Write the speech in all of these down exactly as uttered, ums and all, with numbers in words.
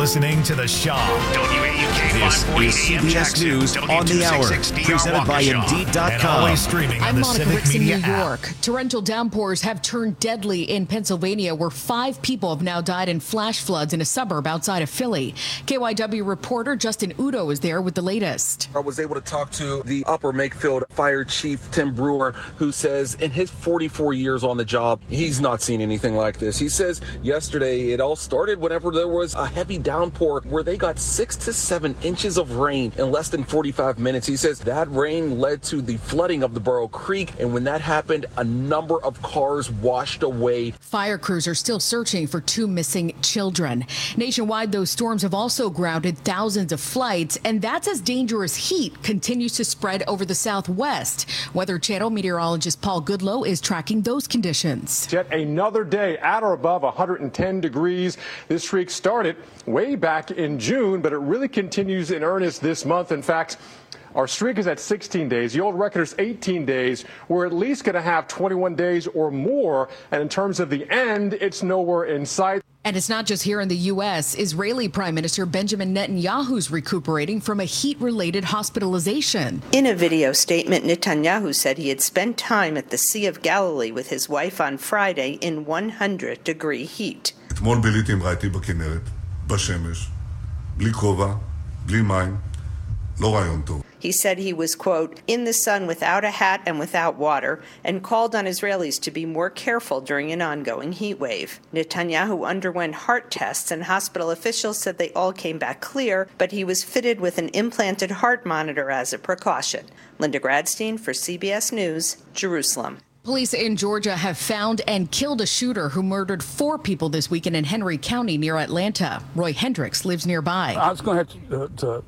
listening to The Shaw. W A U K This is C B S News on the Hour, presented by Indeed dot com. And always streaming on I'm the Monica Civic Ricks in Media New app. York. Torrential downpours have turned deadly in Pennsylvania, where five people have now died in flash floods in a suburb outside of Philly. K Y W reporter Justin Udo is there with the latest. I was able to talk to the Upper Makefield Fire Chief Tim Brewer, who says in his forty-four years on the job, he's not seen anything like this. He says yesterday it all started whenever there was a heavy downpour where they got six to seven inches of rain in less than forty-five minutes. He says that rain led to the flooding of the Borough Creek, and when that happened, a number of cars washed away. Fire crews are still searching for two missing children. Nationwide, those storms have also grounded thousands of flights, and that's as dangerous heat continues to spread over the Southwest. Weather Channel meteorologist Paul Goodlow is tracking those conditions. Yet another day at or above one hundred ten degrees. This streak started way back in June, but it really continues in earnest this month. In fact, our streak is at sixteen days. The old record is eighteen days. We're at least going to have twenty-one days or more. And in terms of the end, it's nowhere in sight. And it's not just here in the U S. Israeli Prime Minister Benjamin Netanyahu's recuperating from a heat-related hospitalization. In a video statement, Netanyahu said he had spent time at the Sea of Galilee with his wife on Friday in one hundred degree heat. אתמול ביליתי עם רעייתי בכנרת, בשמש, בלי כובע, בלי מים, לא רעיון טוב. He said he was, quote, in the sun without a hat and without water, and called on Israelis to be more careful during an ongoing heat wave. Netanyahu underwent heart tests, and hospital officials said they all came back clear, but he was fitted with an implanted heart monitor as a precaution. Linda Gradstein for C B S News, Jerusalem. Police in Georgia have found and killed a shooter who murdered four people this weekend in Henry County near Atlanta. Roy Hendricks lives nearby. I was going to have to, uh, to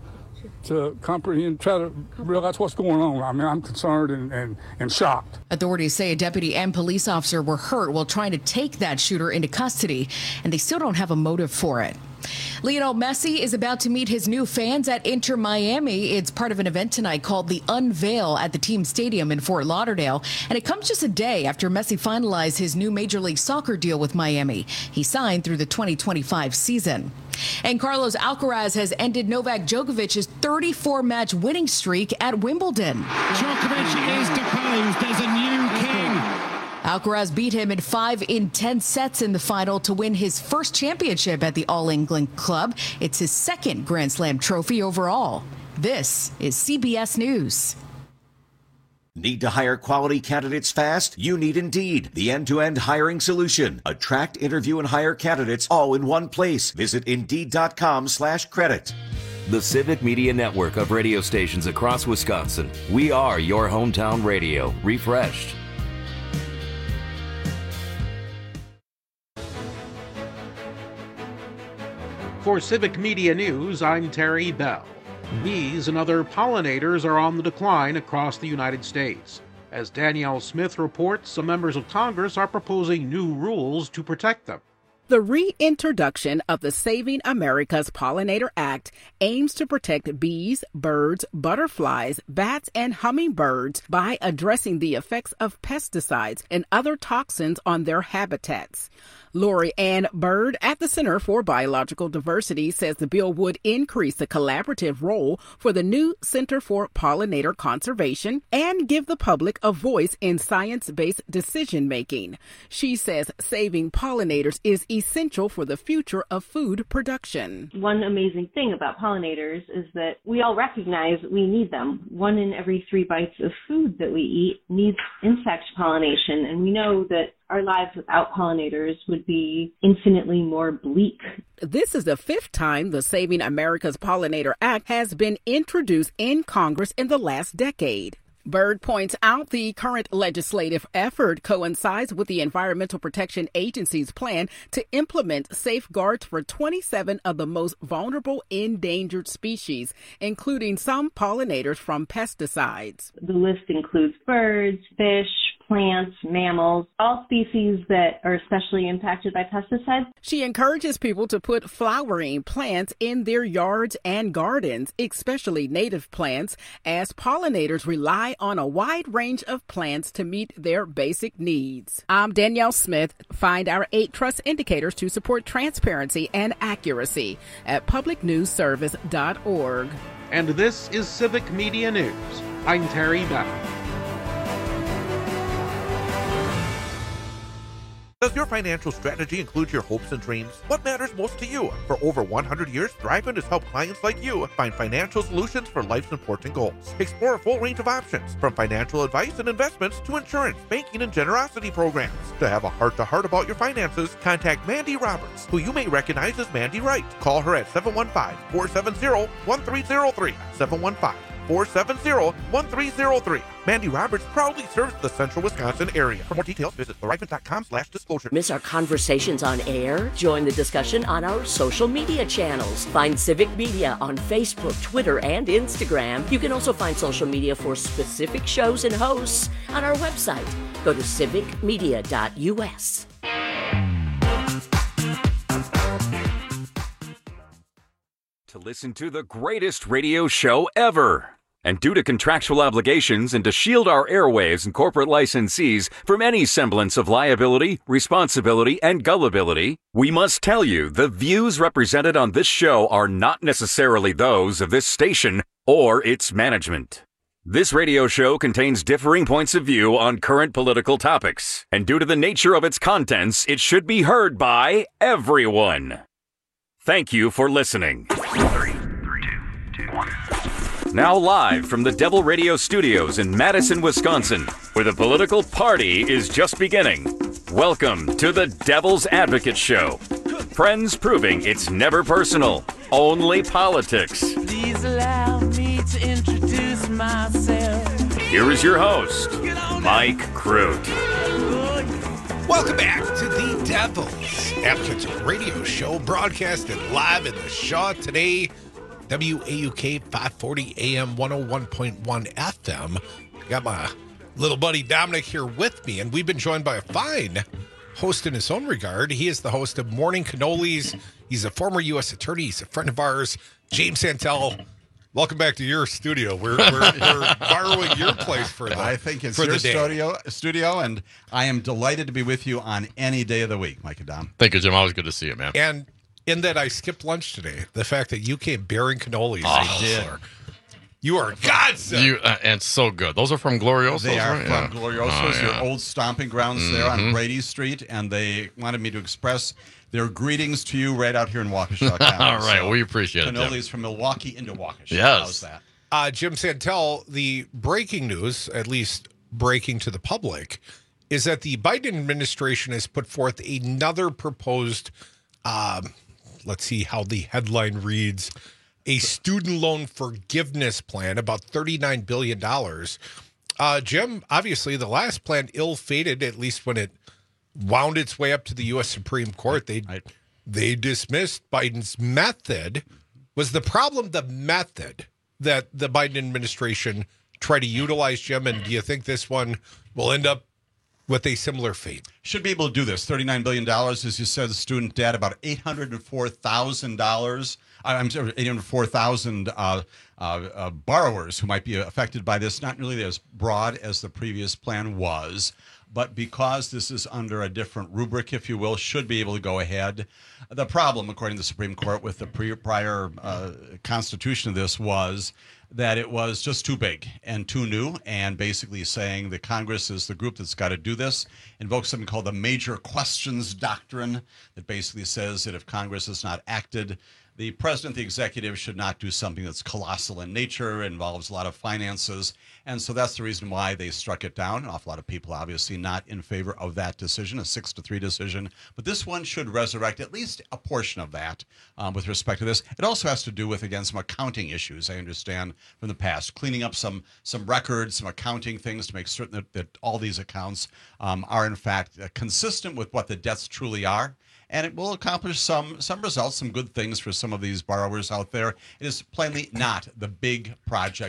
to comprehend, try to realize what's going on. I mean, I'm concerned and, and, and shocked. Authorities say a deputy and police officer were hurt while trying to take that shooter into custody, and they still don't have a motive for it. Lionel Messi is about to meet his new fans at Inter Miami. It's part of an event tonight called The Unveil at the team stadium in Fort Lauderdale. And it comes just a day after Messi finalized his new Major League Soccer deal with Miami. He signed through the twenty twenty-five season. And Carlos Alcaraz has ended Novak Djokovic's thirty-four match winning streak at Wimbledon. Djokovic is deposed as a new king. Alcaraz beat him in five in ten sets in the final to win his first championship at the All England Club. It's his second Grand Slam trophy overall. This is C B S News. Need to hire quality candidates fast? You need Indeed, the end-to-end hiring solution. Attract, interview, and hire candidates all in one place. Visit Indeed.com slash credit. The Civic Media Network of radio stations across Wisconsin. We are your hometown radio, refreshed. For Civic Media News, I'm Terry Bell. Bees and other pollinators are on the decline across the United States. As Danielle Smith reports, some members of Congress are proposing new rules to protect them. The reintroduction of the Saving America's Pollinator Act aims to protect bees, birds, butterflies, bats, and hummingbirds by addressing the effects of pesticides and other toxins on their habitats. Lori Ann Bird at the Center for Biological Diversity says the bill would increase the collaborative role for the new Center for Pollinator Conservation and give the public a voice in science-based decision-making. She says saving pollinators is essential for the future of food production. One amazing thing about pollinators is that we all recognize we need them. One in every three bites of food that we eat needs insect pollination, and we know that our lives without pollinators would be infinitely more bleak. This is the fifth time the Saving America's Pollinator Act has been introduced in Congress in the last decade. Bird points out the current legislative effort coincides with the Environmental Protection Agency's plan to implement safeguards for twenty-seven of the most vulnerable endangered species, including some pollinators from pesticides. The list includes birds, fish, plants, mammals, all species that are especially impacted by pesticides. She encourages people to put flowering plants in their yards and gardens, especially native plants, as pollinators rely on a wide range of plants to meet their basic needs. I'm Danielle Smith. Find our eight trust indicators to support transparency and accuracy at public news service dot org. And this is Civic Media News. I'm Terry Bell. Does your financial strategy include your hopes and dreams? What matters most to you? For over one hundred years, Thriven has helped clients like you find financial solutions for life's important goals. Explore a full range of options, from financial advice and investments to insurance, banking, and generosity programs. To have a heart-to-heart about your finances, contact Mandy Roberts, who you may recognize as Mandy Wright. Call her at seven one five, four seven zero, one three zero three, seven one five, four seven zero, one three zero three. Mandy Roberts proudly serves the central Wisconsin area. For more details, visit thriven.com slash disclosure. Miss our conversations on air? Join the discussion on our social media channels. Find Civic Media on Facebook, Twitter, and Instagram. You can also find social media for specific shows and hosts on our website. Go to civic media dot u s. To listen to the greatest radio show ever. And due to contractual obligations and to shield our airwaves and corporate licensees from any semblance of liability, responsibility, and gullibility, we must tell you the views represented on this show are not necessarily those of this station or its management. This radio show contains differing points of view on current political topics, and due to the nature of its contents, it should be heard by everyone. Thank you for listening. Three, three, two, two, one. Now live from the Devil Radio Studios in Madison, Wisconsin, where the political party is just beginning. Welcome to the Devil's Advocate Show. Friends proving it's never personal, only politics. Please allow me to introduce myself. Here is your host, Mike Crute. Welcome back to the Devil's Advocate Radio Show, broadcasted live in the Shaw today. W A U K five forty A M one oh one point one F M. Got my little buddy Dominic here with me, and we've been joined by a fine host in his own regard. He is the host of Morning Cannolis. He's a former U S attorney. He's a friend of ours, James Santel. Welcome back to your studio. We're, we're, we're borrowing your place for the I think it's for your the day. studio, studio, and I am delighted to be with you on any day of the week, Mike and Dom. Thank you, Jim. Always good to see you, man. And in that I skipped lunch today, the fact that you came bearing cannolis. Oh, I did. You are godsend. You uh, and so good. Those are from Gloriosos. They are right? from yeah. Gloriosos, oh, your yeah. old stomping grounds mm-hmm. there on Brady Street, and they wanted me to express their greetings to you right out here in Waukesha County. All right, so, we appreciate it. Cannolis Jim. from Milwaukee into Waukesha. Yes. How's that? Uh, Jim Santel, the breaking news, at least breaking to the public, is that the Biden administration has put forth another proposed, um, let's see how the headline reads, a student loan forgiveness plan, about thirty-nine billion dollars. Uh, Jim, obviously the last plan ill-fated, at least when it wound its way up to the U S Supreme Court. They, they dismissed Biden's method. Was the problem the method that the Biden administration tried to utilize, Jim? And do you think this one will end up with a similar fate? Should be able to do this. thirty-nine billion dollars, as you said, the student debt, about eight hundred four thousand dollars. I'm sorry, eight hundred four thousand uh, uh, uh, borrowers who might be affected by this. Not nearly as broad as the previous plan was, but because this is under a different rubric, if you will, should be able to go ahead. The problem, according to the Supreme Court, with the pre- prior uh, constitution of this was that it was just too big and too new, and basically saying that Congress is the group that's got to do this, invokes something called the Major Questions Doctrine that basically says that if Congress has not acted, the president, the executive, should not do something that's colossal in nature, involves a lot of finances. And so that's the reason why they struck it down. An awful lot of people obviously not in favor of that decision, a six to three decision. But this one should resurrect at least a portion of that um, with respect to this. It also has to do with, again, some accounting issues, I understand, from the past, cleaning up some some records, some accounting things to make certain that, that all these accounts um, are, in fact, uh, consistent with what the debts truly are. And it will accomplish some some results, some good things for some of these borrowers out there. It is plainly not the big project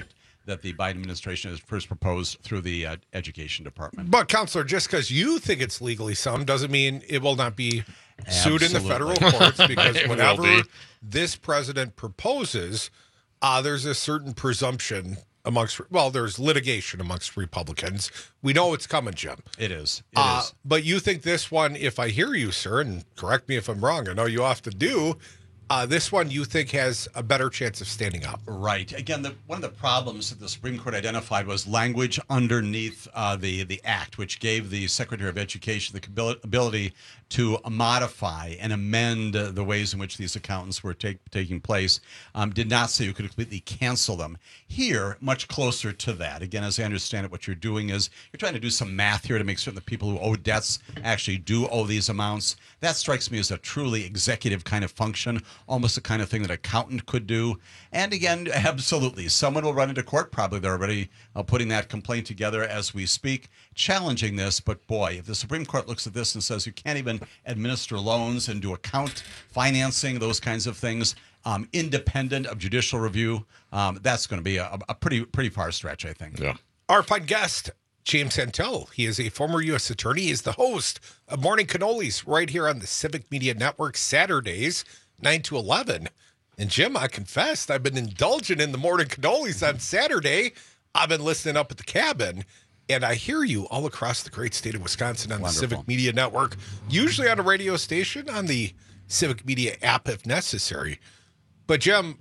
that the Biden administration has first proposed through the uh, Education Department. But, Counselor, just because you think it's legally sound doesn't mean it will not be sued in the federal Absolutely. courts, because It will whenever be. this president proposes, uh, there's a certain presumption amongst, well, there's litigation amongst Republicans. We know it's coming, Jim. It is. It uh, is. But you think this one, if I hear you, sir, and correct me if I'm wrong, I know you often do, uh, this one you think has a better chance of standing up. Right. Again, the, one of the problems that the Supreme Court identified was language underneath uh, the, the act, which gave the Secretary of Education the abil- ability to modify and amend uh, the ways in which these accountants were take, taking place, um, did not say you could completely cancel them. Here, much closer to that. Again, as I understand it, what you're doing is you're trying to do some math here to make certain that people who owe debts actually do owe these amounts. That strikes me as a truly executive kind of function, almost the kind of thing that an accountant could do. And again, absolutely, someone will run into court. Probably they're already uh, putting that complaint together as we speak, challenging this. But boy, if the Supreme Court looks at this and says you can't even administer loans and do account financing, those kinds of things, um, independent of judicial review, um, that's going to be a, a pretty pretty far stretch, I think. Yeah. Our fun guest, James Santel. He is a former U S attorney. He is the host of Morning Cannolis right here on the Civic Media Network, Saturdays, nine to eleven. And Jim, I confessed, I've been indulging in the Morning Cannolis on Saturday. I've been listening up at the cabin, and I hear you all across the great state of Wisconsin on Wonderful. the Civic Media Network, usually on a radio station, on the Civic Media app if necessary. But Jim,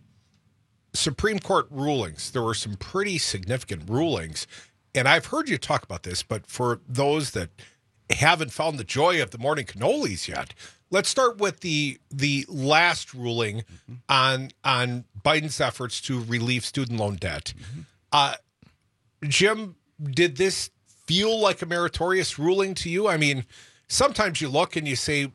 Supreme Court rulings, there were some pretty significant rulings, and I've heard you talk about this, but for those that haven't found the joy of the Morning Cannolis yet, let's start with the the last ruling mm-hmm. on on Biden's efforts to relieve student loan debt. Mm-hmm. Uh, Jim, did this feel like a meritorious ruling to you? I mean, sometimes you look and you say,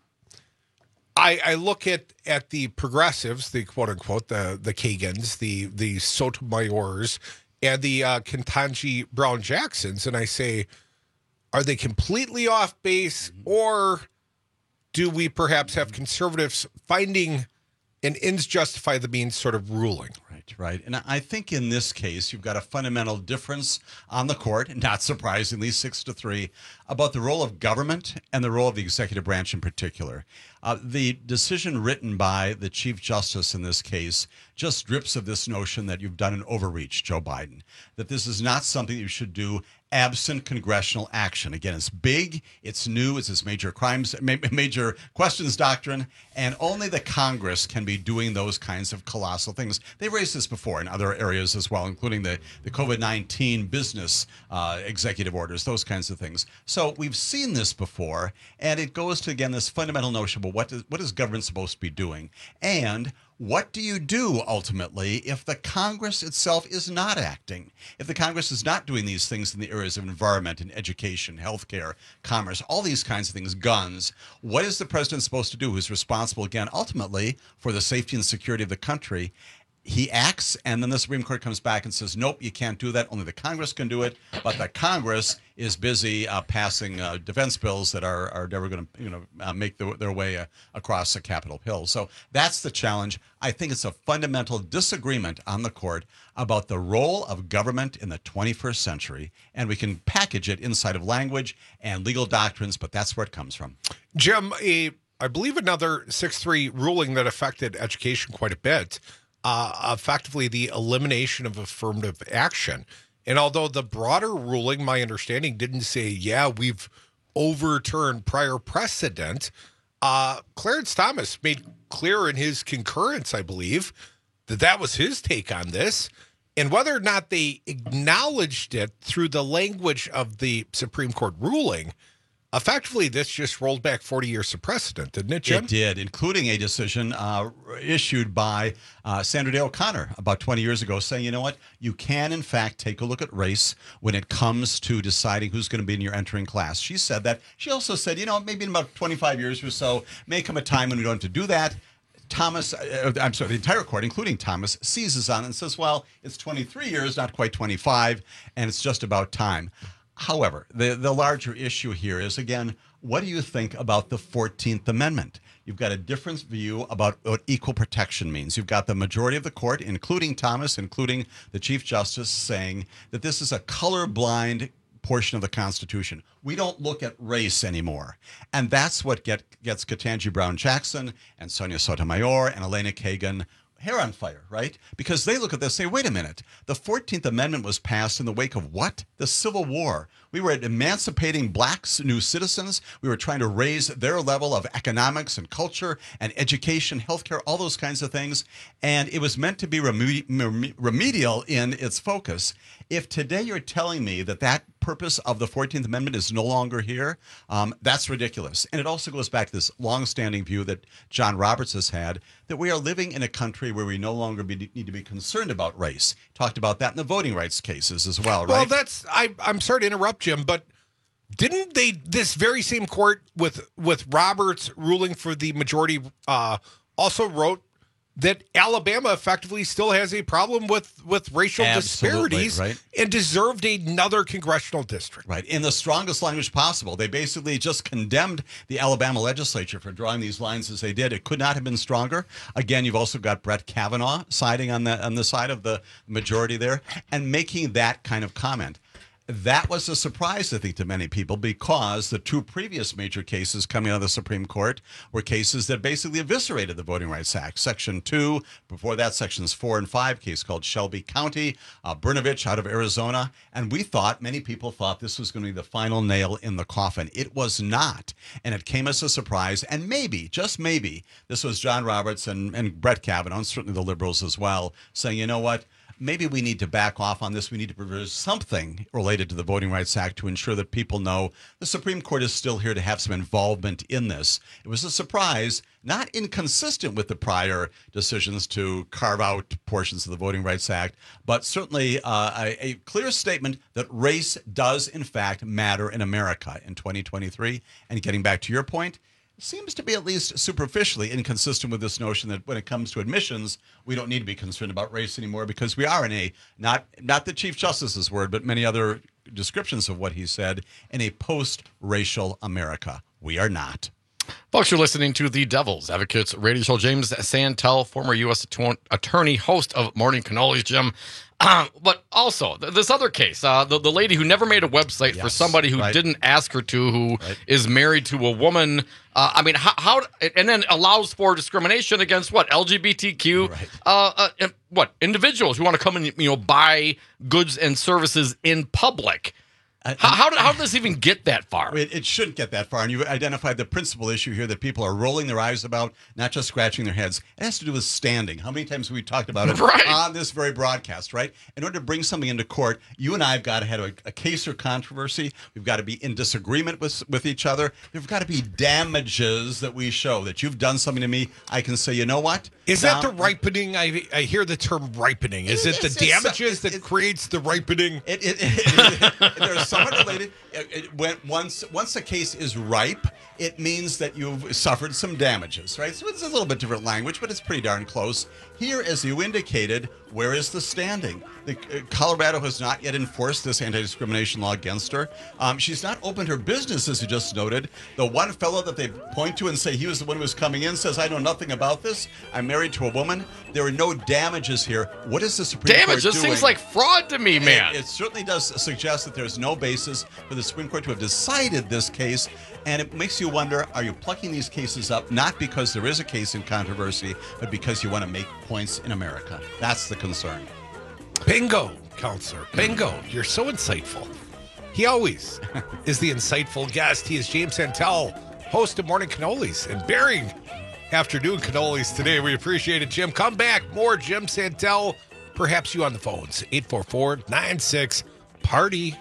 I, I look at, at the progressives, the quote unquote, the the Kagans, the the Sotomayors, and the uh, Ketanji Brown Jacksons, and I say, are they completely off base, mm-hmm. or do we perhaps have conservatives finding an ends justify the means sort of ruling? Right, right. And I think in this case, you've got a fundamental difference on the court, not surprisingly, six to three, about the role of government and the role of the executive branch in particular. Uh, the decision written by the Chief Justice in this case just drips of this notion that you've done an overreach, Joe Biden, that this is not something that you should do absent congressional action. Again, it's big, it's new, it's this major crimes, major questions doctrine, and only the Congress can be doing those kinds of colossal things. They've raised this before in other areas as well, including the, the COVID nineteen business uh, executive orders, those kinds of things. So we've seen this before, and it goes to, again, this fundamental notion about what is, what is government supposed to be doing? And what do you do ultimately if the Congress itself is not acting? If the Congress is not doing these things in the areas of environment and education, healthcare, commerce, all these kinds of things, guns, what is the president supposed to do who's responsible, again, ultimately for the safety and security of the country? He acts, and then the Supreme Court comes back and says, nope, you can't do that. Only the Congress can do it. But the Congress is busy uh, passing uh, defense bills that are, are never going to you know, uh, make the, their way uh, across the Capitol Hill. So that's the challenge. I think it's a fundamental disagreement on the court about the role of government in the twenty-first century. And we can package it inside of language and legal doctrines, but that's where it comes from. Jim, a, I believe another six three ruling that affected education quite a bit, Uh, effectively the elimination of affirmative action. And although the broader ruling, my understanding, didn't say, yeah, we've overturned prior precedent, uh, Clarence Thomas made clear in his concurrence, I believe, that that was his take on this. And whether or not they acknowledged it through the language of the Supreme Court ruling, effectively, this just rolled back forty years of precedent, didn't it, Jim? It did, including a decision uh, issued by uh, Sandra Day O'Connor about twenty years ago saying, you know what, you can, in fact, take a look at race when it comes to deciding who's going to be in your entering class. She said that. She also said, you know, maybe in about twenty-five years or so, may come a time when we don't have to do that. Thomas, uh, I'm sorry, the entire court, including Thomas, seizes on it and says, well, it's twenty-three years, not quite twenty-five, and it's just about time. However, the, the larger issue here is, again, What do you think about the fourteenth Amendment? You've got a different view about what equal protection means. You've got the majority of the court, including Thomas, including the Chief Justice, saying that this is a colorblind portion of the Constitution. We don't look at race anymore. And that's what get, gets Ketanji Brown Jackson and Sonia Sotomayor and Elena Kagan hair on fire, right? Because they look at this and say, wait a minute, the fourteenth Amendment was passed in the wake of what? The Civil War. We were emancipating blacks, new citizens. We were trying to raise their level of economics and culture and education, healthcare, all those kinds of things. And it was meant to be reme- remedial in its focus. If today you're telling me that that purpose of the fourteenth Amendment is no longer here, um, that's ridiculous. And it also goes back to this longstanding view that John Roberts has had, that we are living in a country where we no longer be, need to be concerned about race. Talked about that in the voting rights cases as well, right? Well, that's, I, I'm sorry to interrupt, Jim, but didn't they, this very same court with, with Roberts ruling for the majority, uh, also wrote that Alabama effectively still has a problem with, with racial Absolutely, disparities, right? And deserved another congressional district. Right. In the strongest language possible. They basically just condemned the Alabama legislature for drawing these lines as they did. It could not have been stronger. Again, you've also got Brett Kavanaugh siding on the, on the side of the majority there and making that kind of comment. That was a surprise, I think, to many people, because the two previous major cases coming out of the Supreme Court were cases that basically eviscerated the Voting Rights Act. Section two, before that, sections four and five, case called Shelby County, uh, Brnovich out of Arizona. And we thought, many people thought this was going to be the final nail in the coffin. It was not. And it came as a surprise. And maybe, just maybe, this was John Roberts and, and Brett Kavanaugh, and certainly the liberals as well, saying, you know what? Maybe we need to back off on this. We need to provide something related to the Voting Rights Act to ensure that people know the Supreme Court is still here to have some involvement in this. It was a surprise, not inconsistent with the prior decisions to carve out portions of the Voting Rights Act, but certainly uh, a, a clear statement that race does, in fact, matter in America in twenty twenty-three. And getting back to your point, seems to be at least superficially inconsistent with this notion that when it comes to admissions, we don't need to be concerned about race anymore because we are in a, not not the Chief Justice's word, but many other descriptions of what he said, in a post-racial America. We are not. Folks, you're listening to the Devil's Advocates radio show. James Santel, former U S attorney, host of Morning Cannolis, Jim. Uh, but also, th- this other case, uh, the, the lady who never made a website yes, for somebody who right. didn't ask her to, who right. is married to a woman. Uh, I mean, how, how, and then allows for discrimination against what? L G B T Q, right. uh, uh, what? Individuals who want to come and, you know, buy goods and services in public. Uh, how, how, did, how did this even get that far? It, it shouldn't get that far. And you've identified the principal issue here that people are rolling their eyes about, not just scratching their heads. It has to do with standing. How many times have we talked about it right. on this very broadcast, right? In order to bring something into court, you and I have got to have a, a case or controversy. We've got to be in disagreement with, with each other. There've got to be damages that we show that you've done something to me. I can say, you know what? Is Down, that the ripening? I, I hear the term ripening. Is it, it the damages it, that it, creates the ripening? It, it, it, it, they're somewhat related. It, it, when, once once a case is ripe, it means that you've suffered some damages, right? So it's a little bit different language, but it's pretty darn close. Here, as you indicated, where is the standing? The, uh, Colorado has not yet enforced this anti-discrimination law against her. Um, she's not opened her business, as you just noted. The one fellow that they point to and say he was the one who was coming in says, I know nothing about this. I'm married to a woman. There are no damages here. What is the Supreme Damage, Court doing? Damage, this seems like fraud to me, man. It, it certainly does suggest that there's no basis for the Supreme Court to have decided this case. And it makes you wonder, are you plucking these cases up not because there is a case in controversy, but because you want to make points in America? That's the concern. Bingo, counselor. Bingo. You're so insightful. He always is the insightful guest. He is James Santel, host of Morning Cannolis and bearing afternoon cannolis today. We appreciate it, Jim. Come back. More Jim Santel. Perhaps you on the phones. eight four four, nine six, party.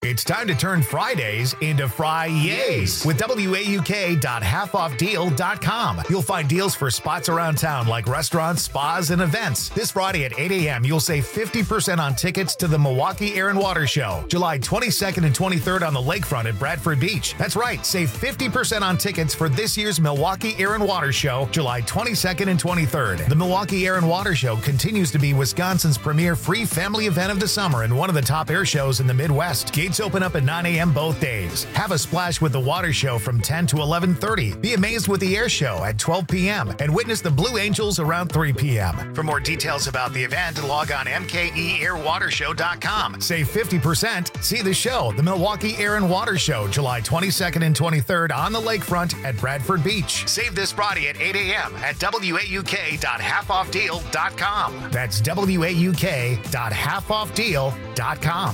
It's time to turn Fridays into Fri-yays with W A U K dot half off deal dot com. You'll find deals for spots around town like restaurants, spas, and events. This Friday at eight a.m., you'll save fifty percent on tickets to the Milwaukee Air and Water Show, July twenty-second and twenty-third on the lakefront at Bradford Beach. That's right, save fifty percent on tickets for this year's Milwaukee Air and Water Show, July twenty-second and twenty-third. The Milwaukee Air and Water Show continues to be Wisconsin's premier free family event of the summer and one of the top air shows in the Midwest. Gates open up at nine a.m. both days. Have a splash with the water show from ten to eleven thirty. Be amazed with the air show at twelve p.m. and witness the Blue Angels around three p.m. For more details about the event, log on M K E air water show dot com. Save fifty percent. See the show, the Milwaukee Air and Water Show, July twenty-second and twenty-third on the lakefront at Bradford Beach. Save this Friday at eight a.m. at W A U K dot half off deal dot com. That's W A U K dot half off deal dot com.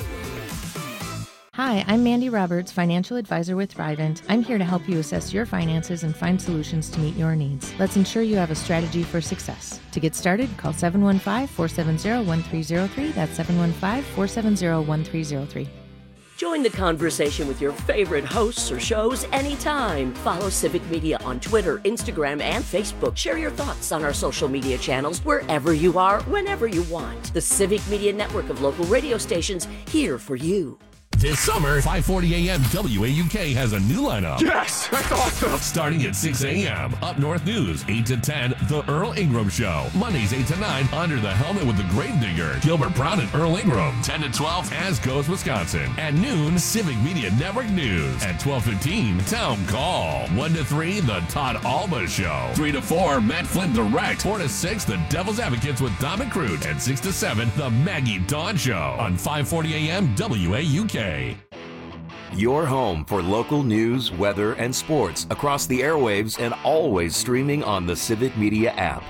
Hi, I'm Mandy Roberts, financial advisor with Thrivent. I'm here to help you assess your finances and find solutions to meet your needs. Let's ensure you have a strategy for success. To get started, call seven one five, four seven zero, one three zero three. That's seven one five, four seven zero, one three zero three. Join the conversation with your favorite hosts or shows anytime. Follow Civic Media on Twitter, Instagram, and Facebook. Share your thoughts on our social media channels wherever you are, whenever you want. The Civic Media Network of local radio stations here for you. This summer, five forty a.m. W A U K has a new lineup. Yes, that's awesome. Starting at six a.m. Up North News, eight to ten, The Earl Ingram Show. Mondays, eight to nine, Under the Helmet with the Gravedigger. Gilbert Brown and Earl Ingram. ten to twelve, As Goes Wisconsin. At noon, Civic Media Network News. At twelve fifteen, Town Call. one to three, The Todd Alba Show. three to four, Matt Flynn Direct. four to six, The Devil's Advocates with Dom and Crute. And six to seven, The Maggie Dawn Show. On five forty a.m. W A U K. Your home for local news, weather, and sports across the airwaves and always streaming on the Civic Media app.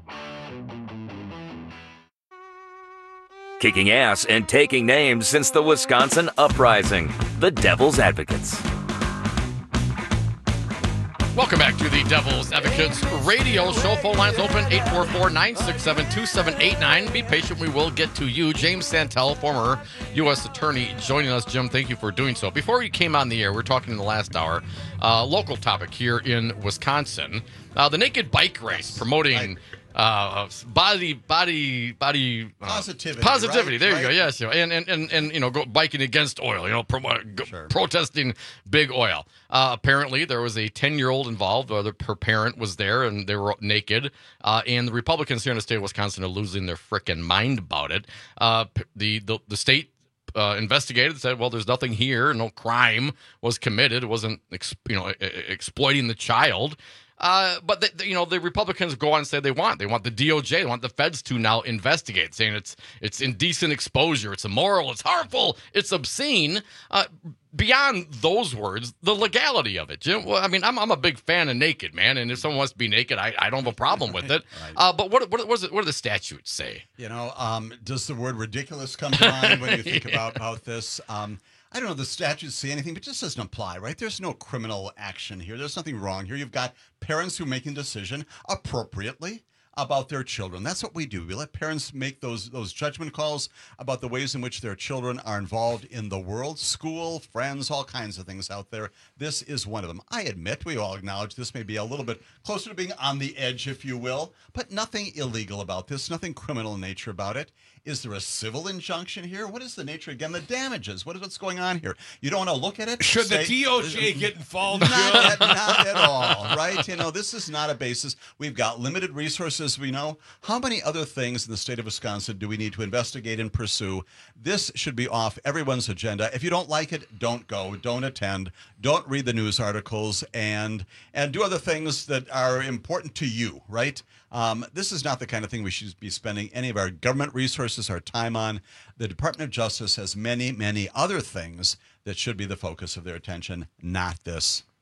Kicking ass and taking names since the Wisconsin Uprising, the Devil's Advocates. Welcome back to the Devil's Advocates radio show. Phone lines open, eight four four, nine six seven, two seven eight nine. Be patient, we will get to you. James Santel, former U S attorney, joining us. Jim, thank you for doing so. Before you came on the air, we were talking in the last hour, uh, local topic here in Wisconsin, uh, the naked bike race promoting uh, body, body, body uh, positivity. Positivity. Right? There right. you go. Yes, you know, and and and and you know, go biking against oil. You know, pro- go, sure. protesting big oil. Uh, apparently, there was a ten-year-old involved. Or the, her parent was there, and they were naked. Uh, and the Republicans here in the state of Wisconsin are losing their frickin' mind about it. Uh, the the the state. Uh, investigated and said, well, there's nothing here. No crime was committed. It wasn't, ex- you know, exploiting the child. Uh, but the, you know, the Republicans go on and say they want they want the D O J, they want the feds to now investigate, saying it's it's indecent exposure, it's immoral, it's harmful, it's obscene. Uh, beyond those words, the legality of it, Jim. Well, I mean, I'm I'm a big fan of naked, man, and if someone wants to be naked, I, I don't have a problem with it. Right. Uh, but what what what, is it, what do the statutes say? You know, um, does the word ridiculous come to mind when you think yeah. about about this? Um, I don't know, the statutes say anything, but it just doesn't apply, right? There's no criminal action here. There's nothing wrong here. You've got parents who are making a decision appropriately about their children. That's what we do. We let parents make those those judgment calls about the ways in which their children are involved in the world, school, friends, all kinds of things out there. This is one of them. I admit, we all acknowledge this may be a little bit closer to being on the edge, if you will, but nothing illegal about this, nothing criminal in nature about it. Is there a civil injunction here? What is the nature, again, the damages? What is what's going on here? You don't want to look at it? Should say, the D O J get involved? Not at, not at all, right? You know, this is not a basis. We've got limited resources, we know. How many other things in the state of Wisconsin do we need to investigate and pursue? This should be off everyone's agenda. If you don't like it, don't go, don't attend, don't read the news articles, and and do other things that are important to you, right? Um, this is not the kind of thing we should be spending any of our government resources, our time on. The Department of Justice has many, many other things that should be the focus of their attention, not this.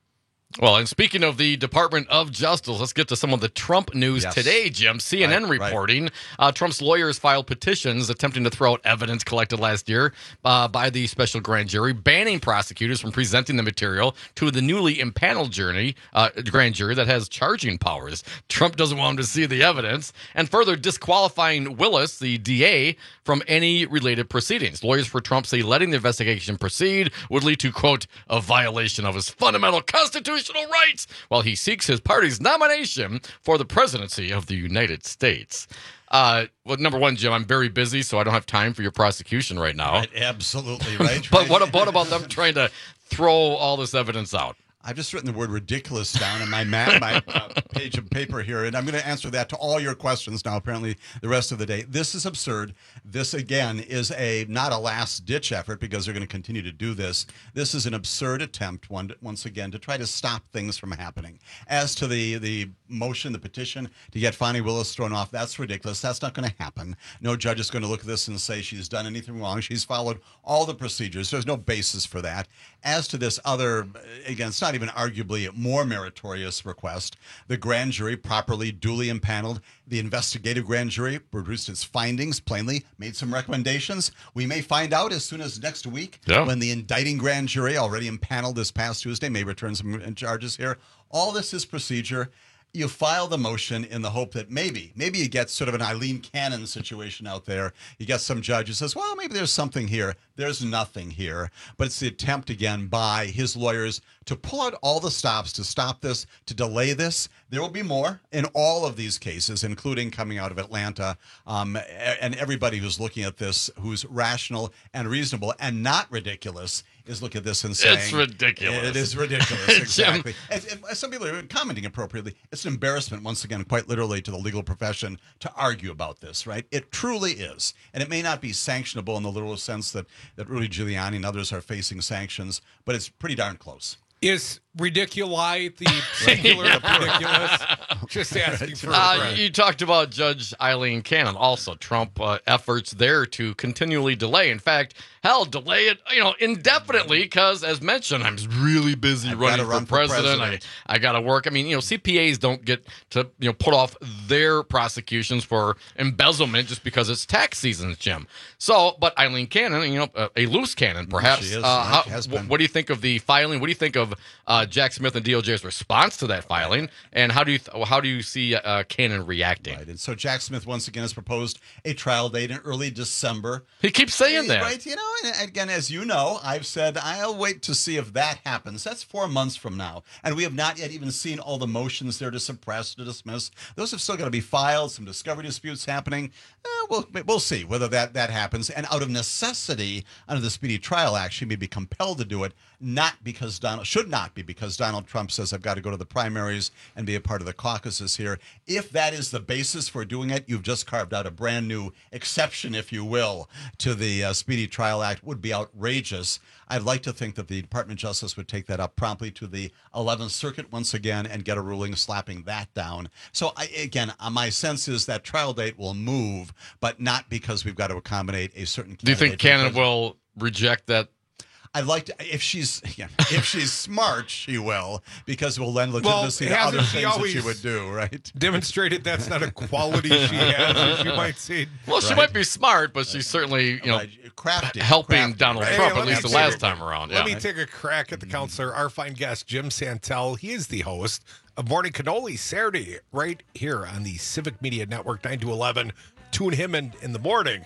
Well, and speaking of the Department of Justice, let's get to some of the Trump news Yes. today, Jim. C N N Right, right. reporting uh, Trump's lawyers filed petitions attempting to throw out evidence collected last year uh, by the special grand jury, banning prosecutors from presenting the material to the newly impaneled jury, uh, grand jury that has charging powers. Trump doesn't want them to see the evidence, and further disqualifying Willis, the D A, from any related proceedings. Lawyers for Trump say letting the investigation proceed would lead to, quote, a violation of his fundamental constitutional rights while he seeks his party's nomination for the presidency of the United States. Uh, well, number one, Jim, I'm very busy, so I don't have time for your prosecution right now. Right, absolutely, right? But right. what, what about them trying to throw all this evidence out? I've just written the word ridiculous down in my ma- my uh, page of paper here, and I'm going to answer that to all your questions now, apparently, the rest of the day. This is absurd. This, again, is a not a last-ditch effort because they're going to continue to do this. This is an absurd attempt, one, once again, to try to stop things from happening. As to the, the motion, the petition to get Fani Willis thrown off, that's ridiculous. That's not going to happen. No judge is going to look at this and say she's done anything wrong. She's followed all the procedures. There's no basis for that. As to this other, again, it's not even arguably more meritorious request. The grand jury properly, duly impaneled. The investigative grand jury produced its findings, plainly made some recommendations. We may find out as soon as next week Yeah. when the indicting grand jury, already impaneled this past Tuesday, may return some charges here. All this is procedure. You file the motion in the hope that maybe, maybe you get sort of an Eileen Cannon situation out there. You get some judge who says, well, maybe there's something here. There's nothing here. But it's the attempt again by his lawyers to pull out all the stops to stop this, to delay this. There will be more in all of these cases, including coming out of Atlanta. Um, and everybody who's looking at this, who's rational and reasonable and not ridiculous, is looking at this and saying, It's ridiculous. It is ridiculous, exactly. and, and some people are commenting appropriately. It's an embarrassment, once again, quite literally, to the legal profession to argue about this, right? It truly is. And it may not be sanctionable in the literal sense that, that Rudy Giuliani and others are facing sanctions, but it's pretty darn close. Is ridiculi the singular of ridiculous? Just asking for a Uh, friend. you talked about Judge Eileen Cannon. Also, Trump uh, efforts there to continually delay. In fact, hell, delay it, you know, indefinitely because, as mentioned, I'm really busy I've running gotta for, run for president. president. I, I got to work. I mean, you know, C P As don't get to, you know, put off their prosecutions for embezzlement just because it's tax season, Jim. So, but Eileen Cannon, you know, uh, a loose cannon, perhaps. She is, uh, right? how, Has wh- been. what do you think of the filing? What do you think of uh, Jack Smith and D O J's response to that filing? And how do you th- how do you see uh, Cannon reacting? Right. And so Jack Smith, once again, has proposed a trial date in early December. He keeps saying that. Right. You know, and again, as you know, I've said I'll wait to see if that happens. That's four months from now. And we have not yet even seen all the motions there to suppress, to dismiss. Those have still got to be filed, some discovery disputes happening. Eh, we'll, we'll see whether that, that happens. And out of necessity, under the Speedy Trial Act, she may be compelled to do it, not because Donald, should not be because Donald Trump says I've got to go to the primaries and be a part of the caucuses here. If that is the basis for doing it, you've just carved out a brand new exception, if you will, to the uh, Speedy Trial Act. Would be outrageous. I'd like to think that the Department of Justice would take that up promptly to the eleventh Circuit once again and get a ruling slapping that down. So, I, again, uh, my sense is that trial date will move, but not because we've got to accommodate a certain candidate. Do you think Cannon will reject that? I'd like to, if she's yeah, if she's smart, she will, because it will lend legitimacy Well, to other hasn't she things that always she would do, right? Demonstrated that's not a quality she has, as you might say. Well, she Right. might be smart, but she's certainly, you know, crafty, helping crafty, Donald right? Trump, Hey, at let least the me last take- time around. Let Yeah. me take a crack at the counselor, our fine guest, Jim Santel. He is the host of Morning Cannoli Saturday, right here on the Civic Media Network, nine to eleven. Tune him in in the morning.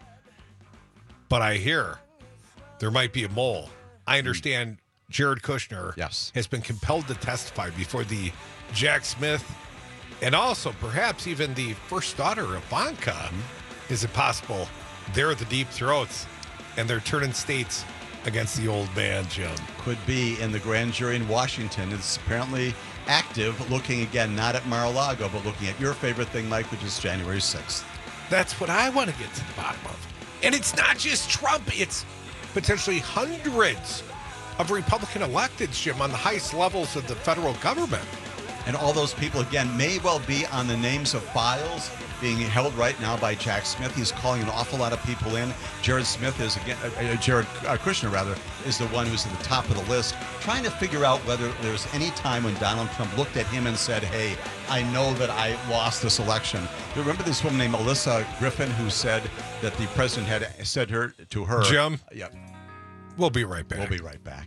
But I hear there might be a mole. I understand Jared Kushner yes. has been compelled to testify before the Jack Smith and also perhaps even the first daughter, Ivanka. Mm-hmm. Is it possible they're the deep throats and they're turning states against the old man, Jim? Could be in the grand jury in Washington. It's apparently active, looking again, not at Mar-a-Lago, but looking at your favorite thing, Mike, which is January sixth. That's what I want to get to the bottom of. And it's not just Trump, it's potentially hundreds of Republican electeds, Jim, on the highest levels of the federal government. And all those people, again, may well be on the names of files being held right now by Jack Smith. He's calling an awful lot of people in. Jared Smith is, again, uh, Jared uh, Kushner, rather, is the one who's at the top of the list, trying to figure out whether there's any time when Donald Trump looked at him and said, hey, I know that I lost this election. You remember this woman named Melissa Griffin who said that the president had said her to her. Jim? Yeah. We'll be right back. We'll be right back.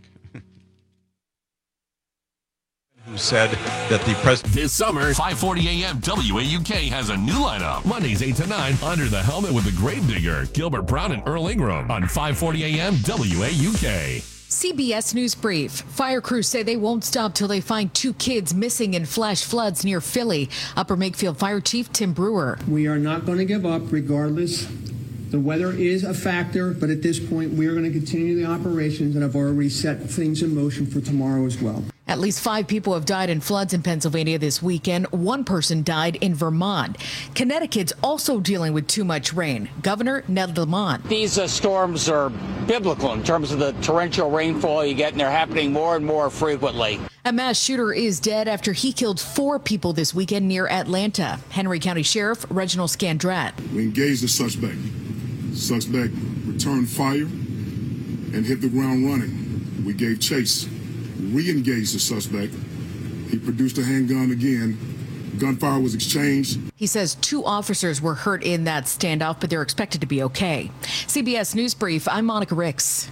Who said that the president... This summer, five forty a.m. W A U K has a new lineup. Mondays eight to nine, Under the Helmet with the Gravedigger, Gilbert Brown and Earl Ingram on five forty a.m. W A U K. C B S News Brief. Fire crews say they won't stop till they find two kids missing in flash floods near Philly. Upper Makefield Fire Chief Tim Brewer. We are not going to give up regardless. The weather is a factor, but at this point, we are going to continue the operations and have already set things in motion for tomorrow as well. At least five people have died in floods in Pennsylvania this weekend. One person died in Vermont. Connecticut's also dealing with too much rain. Governor Ned Lamont. These uh, storms are biblical in terms of the torrential rainfall you get, and they're happening more and more frequently. A mass shooter is dead after he killed four people this weekend near Atlanta. Henry County Sheriff Reginald Scandrat. We engaged the suspect. The suspect returned fire and hit the ground running. We gave chase. Re-engaged the suspect. He produced a handgun again. Gunfire was exchanged. He says two officers were hurt in that standoff, but they're expected to be okay. C B S News Brief, I'm Monica Ricks.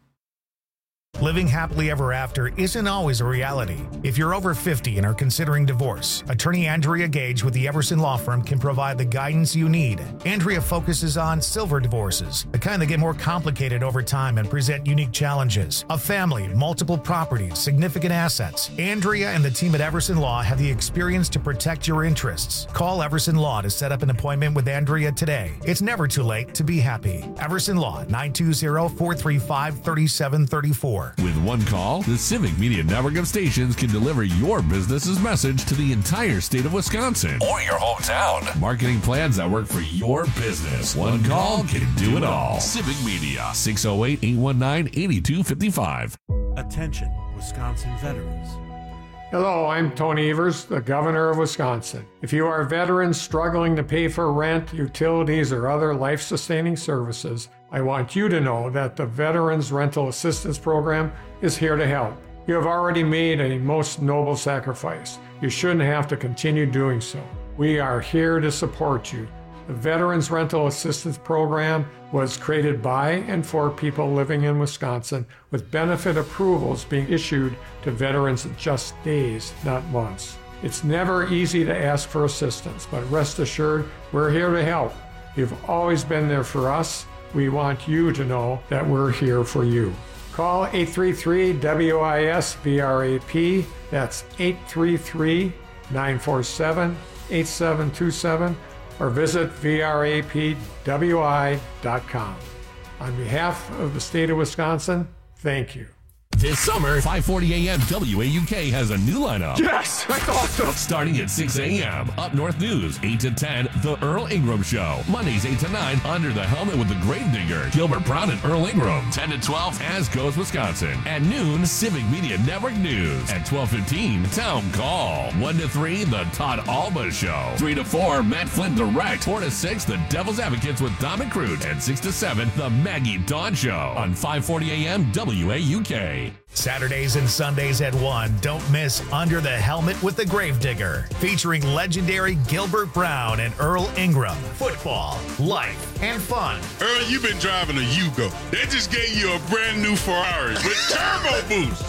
Living happily ever after isn't always a reality. If you're over fifty and are considering divorce, attorney Andrea Gage with the Everson Law Firm can provide the guidance you need. Andrea focuses on silver divorces, the kind that get more complicated over time and present unique challenges. A family, multiple properties, significant assets. Andrea and the team at Everson Law have the experience to protect your interests. Call Everson Law to set up an appointment with Andrea today. It's never too late to be happy. Everson Law, nine two zero, four three five, three seven three four. With one call, the Civic Media network of stations can deliver your business's message to the entire state of Wisconsin or your hometown. Marketing plans that work for your business. One call can do it all. Civic Media, six oh eight, eight one nine, eight two five five. Attention, Wisconsin veterans. Hello, I'm Tony Evers, the Governor of Wisconsin. If you are a veteran struggling to pay for rent, utilities, or other life-sustaining services, I want you to know that the Veterans Rental Assistance Program is here to help. You have already made a most noble sacrifice. You shouldn't have to continue doing so. We are here to support you. The Veterans Rental Assistance Program was created by and for people living in Wisconsin, with benefit approvals being issued to veterans in just days, not months. It's never easy to ask for assistance, but rest assured, we're here to help. You've always been there for us. We want you to know that we're here for you. Call eight three three W I S V R A P. That's eight three three, nine four seven, eight seven two seven. or visit V R A P W I dot com. On behalf of the state of Wisconsin, thank you. This summer, five forty a.m. W A U K has a new lineup. Yes, that's awesome. Starting at six a.m. Up North News, eight to ten, The Earl Ingram Show. Mondays, eight to nine, Under the Helmet with the Gravedigger, Gilbert Brown and Earl Ingram. ten to twelve, As Goes Wisconsin. At noon, Civic Media Network News. At twelve fifteen, Town Call. one to three, The Todd Alba Show. three to four, Matt Flynn Direct. four to six, The Devil's Advocates with Dom McCroot. And six to seven, The Maggie Dawn Show. On five forty a.m. W A U K. Saturdays and Sundays at one, don't miss Under the Helmet with the Gravedigger, featuring legendary Gilbert Brown and Earl Ingram. Football, life, and fun. Earl, you've been driving a Yugo. They just gave you a brand new Ferrari with turbo boost.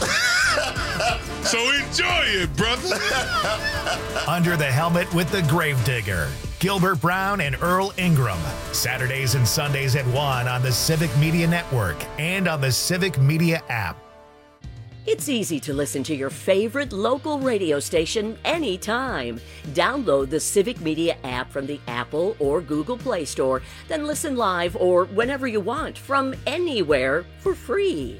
So enjoy it, brother. Under the Helmet with the Gravedigger. Gilbert Brown and Earl Ingram. Saturdays and Sundays at one on the Civic Media Network and on the Civic Media app. It's easy to listen to your favorite local radio station anytime. Download the Civic Media app from the Apple or Google Play Store, then listen live or whenever you want from anywhere for free.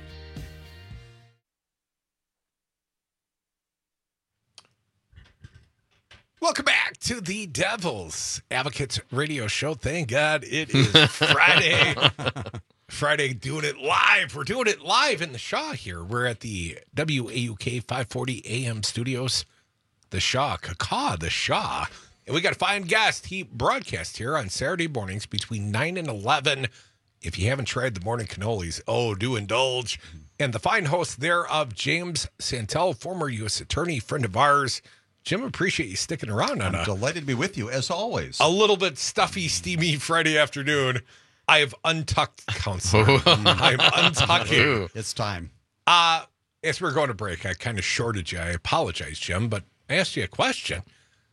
Welcome back to the Devil's Advocates Radio Show. Thank God it is Friday. Friday, doing it live. We're doing it live in the Shaw here. We're at the W A U K five forty A M studios. the Shaw, Kaka, the Shaw. And we got a fine guest. He broadcasts here on Saturday mornings between nine and eleven. If you haven't tried the morning cannolis, oh, do indulge. And the fine host thereof, James Santel, former U S attorney, friend of ours. Jim, appreciate you sticking around on I'm a, delighted to be with you, as always. a little bit stuffy, steamy Friday afternoon. I have untucked, counselor. I'm untucking. It's time. Uh, as we're going to break, I kind of shorted you. I apologize, Jim, but I asked you a question.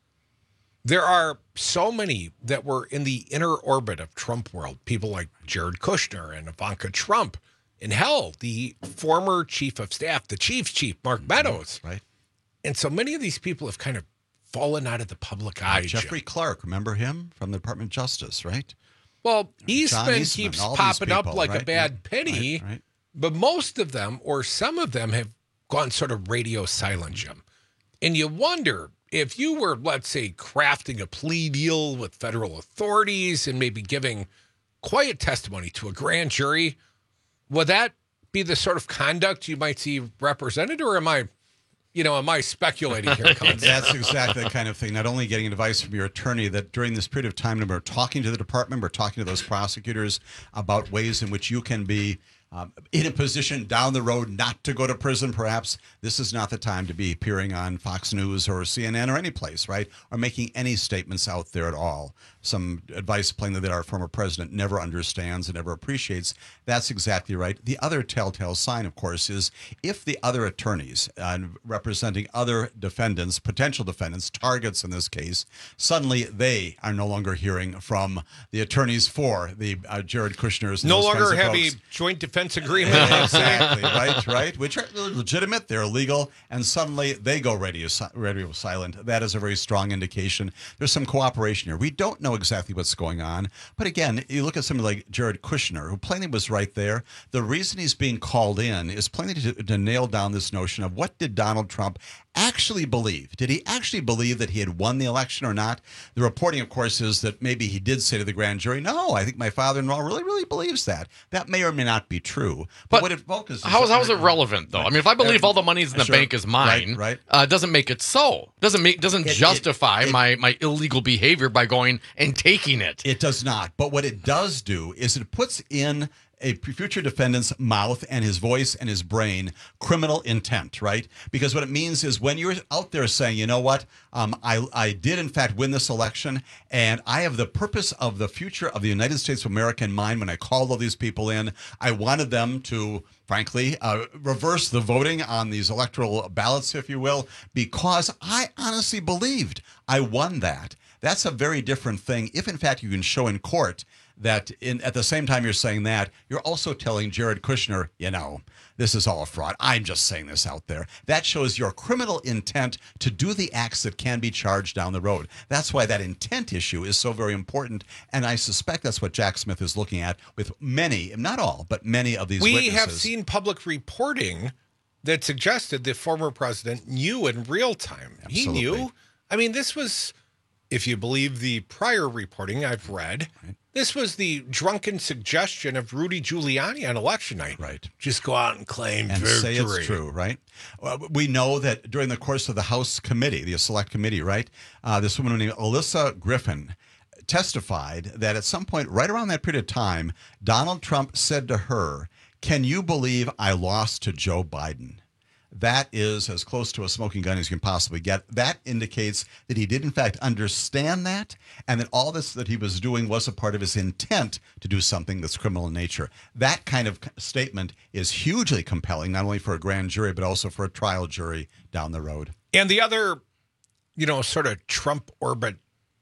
There are so many that were in the inner orbit of Trump world, people like Jared Kushner and Ivanka Trump, and hell, the former chief of staff, the chief's chief, Mark Meadows. Right. And so many of these people have kind of fallen out of the public eye. Jeffrey Jim. Clark, remember him from the Department of Justice, right? Well, Eastman, John Eastman, keeps all these popping up people, like right? a bad Yeah. penny, Right, right. but most of them, or some of them, have gone sort of radio silent, Jim. And you wonder if you were, let's say, crafting a plea deal with federal authorities and maybe giving quiet testimony to a grand jury, would that be the sort of conduct you might see represented, or am I, you know, am I speculating here? That's exactly the kind of thing. Not only getting advice from your attorney, that during this period of time, we're talking to the department, we're talking to those prosecutors about ways in which you can be um, in a position down the road not to go to prison, perhaps. This is not the time to be appearing on Fox News or C N N or any place, right? Or making any statements out there at all. Some advice plainly that our former president never understands and never appreciates. That's exactly right. The other telltale sign, of course, is if the other attorneys uh, representing other defendants, potential defendants, targets in this case, suddenly they are no longer hearing from the attorneys for the uh, Jared Kushner's. No those longer kinds of have a folks. joint defense agreement. Exactly, right, right. Which are legitimate, they're legal, and suddenly they go radio, radio silent. That is a very strong indication. There's some cooperation here. We don't know exactly what's going on, but again, you look at somebody like Jared Kushner, who plainly was right there. The reason he's being called in is plainly to, to nail down this notion of what did Donald Trump actually believe? Did he actually believe that he had won the election or not? The reporting, of course, is that maybe he did say to the grand jury, no, I think my father-in-law really, really believes that. That may or may not be true. But, But what it focuses How is, on- how is it relevant, though? I mean, if I believe all the money's in the Sure. bank is mine, Right, right. Uh, doesn't make it so. Doesn't make doesn't It- it- justify it- my my illegal behavior by going and taking it. It does not. But what it does do is it puts in a future defendant's mouth and his voice and his brain criminal intent, right? Because what it means is when you're out there saying, you know what, um, I, I did in fact win this election, and I have the purpose of the future of the United States of America in mind when I called all these people in. I wanted them to, frankly, uh, reverse the voting on these electoral ballots, if you will, because I honestly believed I won that. That's a very different thing. If in fact you can show in court that in at the same time you're saying that, you're also telling Jared Kushner, you know, this is all a fraud. I'm just saying this out there. That shows your criminal intent to do the acts that can be charged down the road. That's why that intent issue is so very important. And I suspect that's what Jack Smith is looking at with many, not all, but many of these We witnesses. have seen public reporting that suggested the former president knew in real time. He Absolutely. knew. I mean, this was, if you believe the prior reporting I've read, Right. this was the drunken suggestion of Rudy Giuliani on election night. Right. Just go out and claim and victory. say it's true, right? Uh, we know that during the course of the House committee, the select committee, right, uh, this woman named Alyssa Griffin testified that at some point right around that period of time, Donald Trump said to her, can you believe I lost to Joe Biden? That is as close to a smoking gun as you can possibly get. That indicates that he did, in fact, understand that, and that all this that he was doing was a part of his intent to do something that's criminal in nature. That kind of statement is hugely compelling, not only for a grand jury, but also for a trial jury down the road. And the other, you know, sort of Trump orbit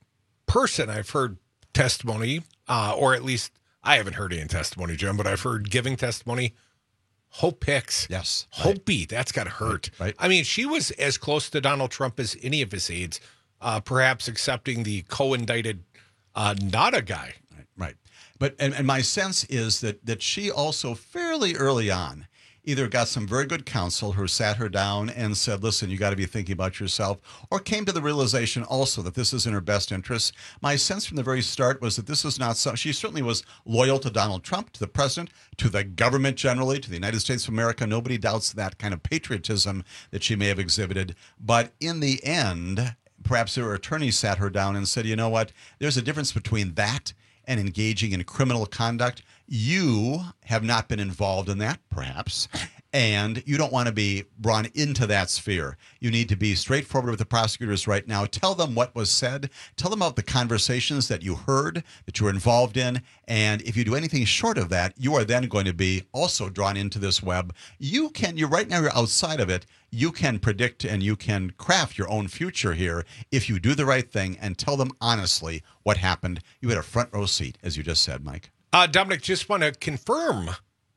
person I've heard testimony, uh, or at least I haven't heard any testimony, Jim, but I've heard giving testimony. Hope Hicks. Yes. Hopi. That's got hurt. Right, right. I mean, she was as close to Donald Trump as any of his aides, uh, perhaps accepting the co-indicted uh, Nada guy. Right, right. But and, and my sense is that that she also fairly early on either got some very good counsel who sat her down and said, listen, you got to be thinking about yourself, or came to the realization also that this is in her best interest. My sense from the very start was that this was not so. She certainly was loyal to Donald Trump, to the president, to the government generally, to the United States of America. Nobody doubts that kind of patriotism that she may have exhibited. But in the end, perhaps her attorney sat her down and said, you know what, there's a difference between that and engaging in criminal conduct. You have not been involved in that, perhaps, and you don't want to be drawn into that sphere. You need to be straightforward with the prosecutors right now. Tell them what was said. Tell them about the conversations that you heard, that you were involved in, and if you do anything short of that, you are then going to be also drawn into this web. You can, you're right now, you're outside of it. You can predict and you can craft your own future here if you do the right thing and tell them honestly what happened. You had a front row seat, as you just said, Mike. Uh, Dominic, just want to confirm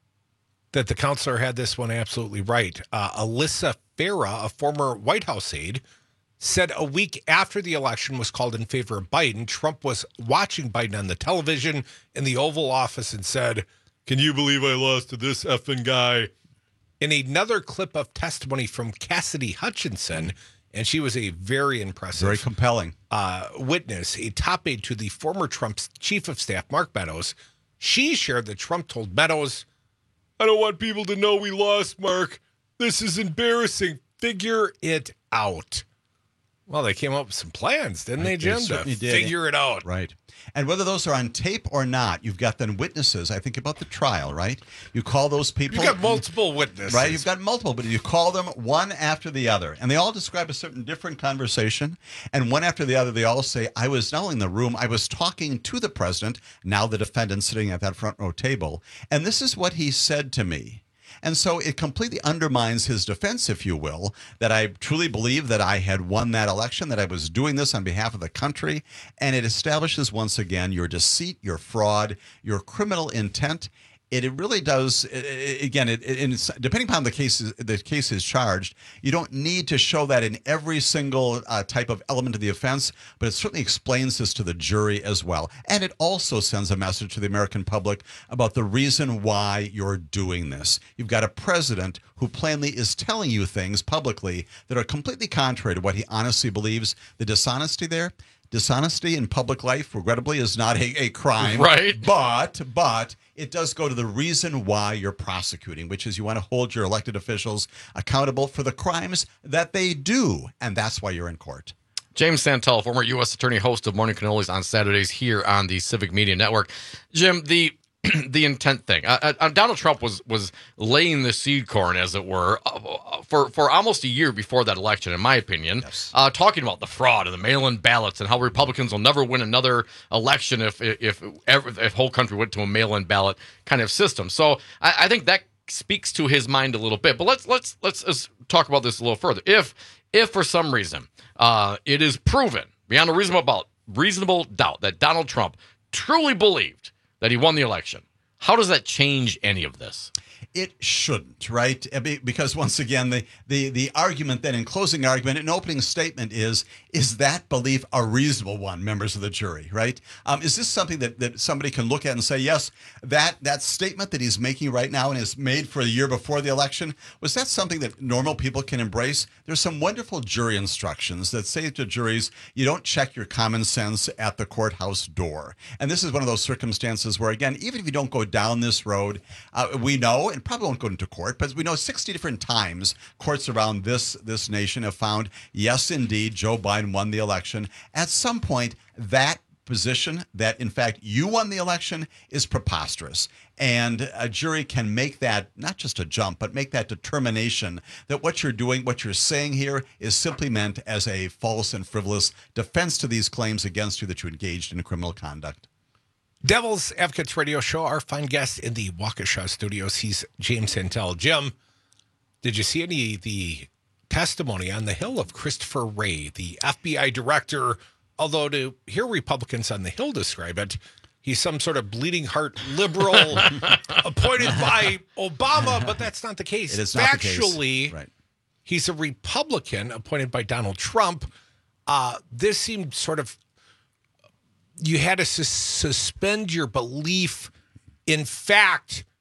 that the counselor had this one absolutely right. Uh, Alyssa Farah, a former White House aide, said a week after the election was called in favor of Biden, Trump was watching Biden on the television in the Oval Office and said, "Can you believe I lost to this effing guy?" In another clip of testimony from Cassidy Hutchinson, and she was a very impressive, very compelling uh, witness, a top aide to the former Trump's chief of staff, Mark Meadows. She shared that Trump told Meadows, "I don't want people to know we lost, Mark. This is embarrassing. Figure it out." Well, they came up with some plans, didn't they, Jim? They certainly to did. Figure it out. Right. And whether those are on tape or not, you've got then witnesses. I think about the trial, right? You call those people. You've got multiple witnesses. Right? You've got multiple, but you call them one after the other. And they all describe a certain different conversation. And one after the other, they all say, I was not only in the room, I was talking to the president, now the defendant sitting at that front row table. And this is what he said to me. And so it completely undermines his defense, if you will, that I truly believe that I had won that election, that I was doing this on behalf of the country. And it establishes once again your deceit, your fraud, your criminal intent. It, it really does. It, again, it, it, it's, depending upon the case, the case is charged, you don't need to show that in every single uh, type of element of the offense, but it certainly explains this to the jury as well. And it also sends a message to the American public about the reason why you're doing this. You've got a president who plainly is telling you things publicly that are completely contrary to what he honestly believes. The dishonesty there. Dishonesty in public life, regrettably, is not a, a crime. Right. But, but it does go to the reason why you're prosecuting, which is you want to hold your elected officials accountable for the crimes that they do. And that's why you're in court. James Santel, former U S attorney, host of Morning Cannolis on Saturdays here on the Civic Media Network. Jim, the the intent thing. Uh, uh, Donald Trump was was laying the seed corn, as it were, uh, for, for almost a year before that election, in my opinion, yes. uh, talking about the fraud and the mail-in ballots and how Republicans will never win another election if if if, if whole country went to a mail-in ballot kind of system. So I, I think that speaks to his mind a little bit. But let's let's let's, let's talk about this a little further. If if for some reason uh, it is proven beyond a reasonable reasonable doubt that Donald Trump truly believed that he won the election, how does that change any of this? It shouldn't, right? Because once again, the, the, the argument then in closing argument, an opening statement is, is that belief a reasonable one, members of the jury, right? Um, is this something that, that somebody can look at and say, yes, that, that statement that he's making right now and is made for a year before the election, was that something that normal people can embrace? There's some wonderful jury instructions that say to juries, you don't check your common sense at the courthouse door. And this is one of those circumstances where, again, even if you don't go down this road, uh, we know, and probably won't go into court, but we know sixty different times courts around this this nation have found, yes, indeed, Joe Biden won the election. At some point, that position that, in fact, you won the election is preposterous. And a jury can make that, not just a jump, but make that determination that what you're doing, what you're saying here is simply meant as a false and frivolous defense to these claims against you that you engaged in criminal conduct. Devil's Advocates Radio Show, our fine guest in the Waukesha studios, he's James Santel. Jim, did you see any of the testimony on the Hill of Christopher Wray, the F B I director? Although to hear Republicans on the Hill describe it, he's some sort of bleeding heart liberal appointed by Obama, but that's not the case. It is not Factually, the case. Right. He's a Republican appointed by Donald Trump. Uh, this seemed sort of, you had to sus- suspend your belief in fact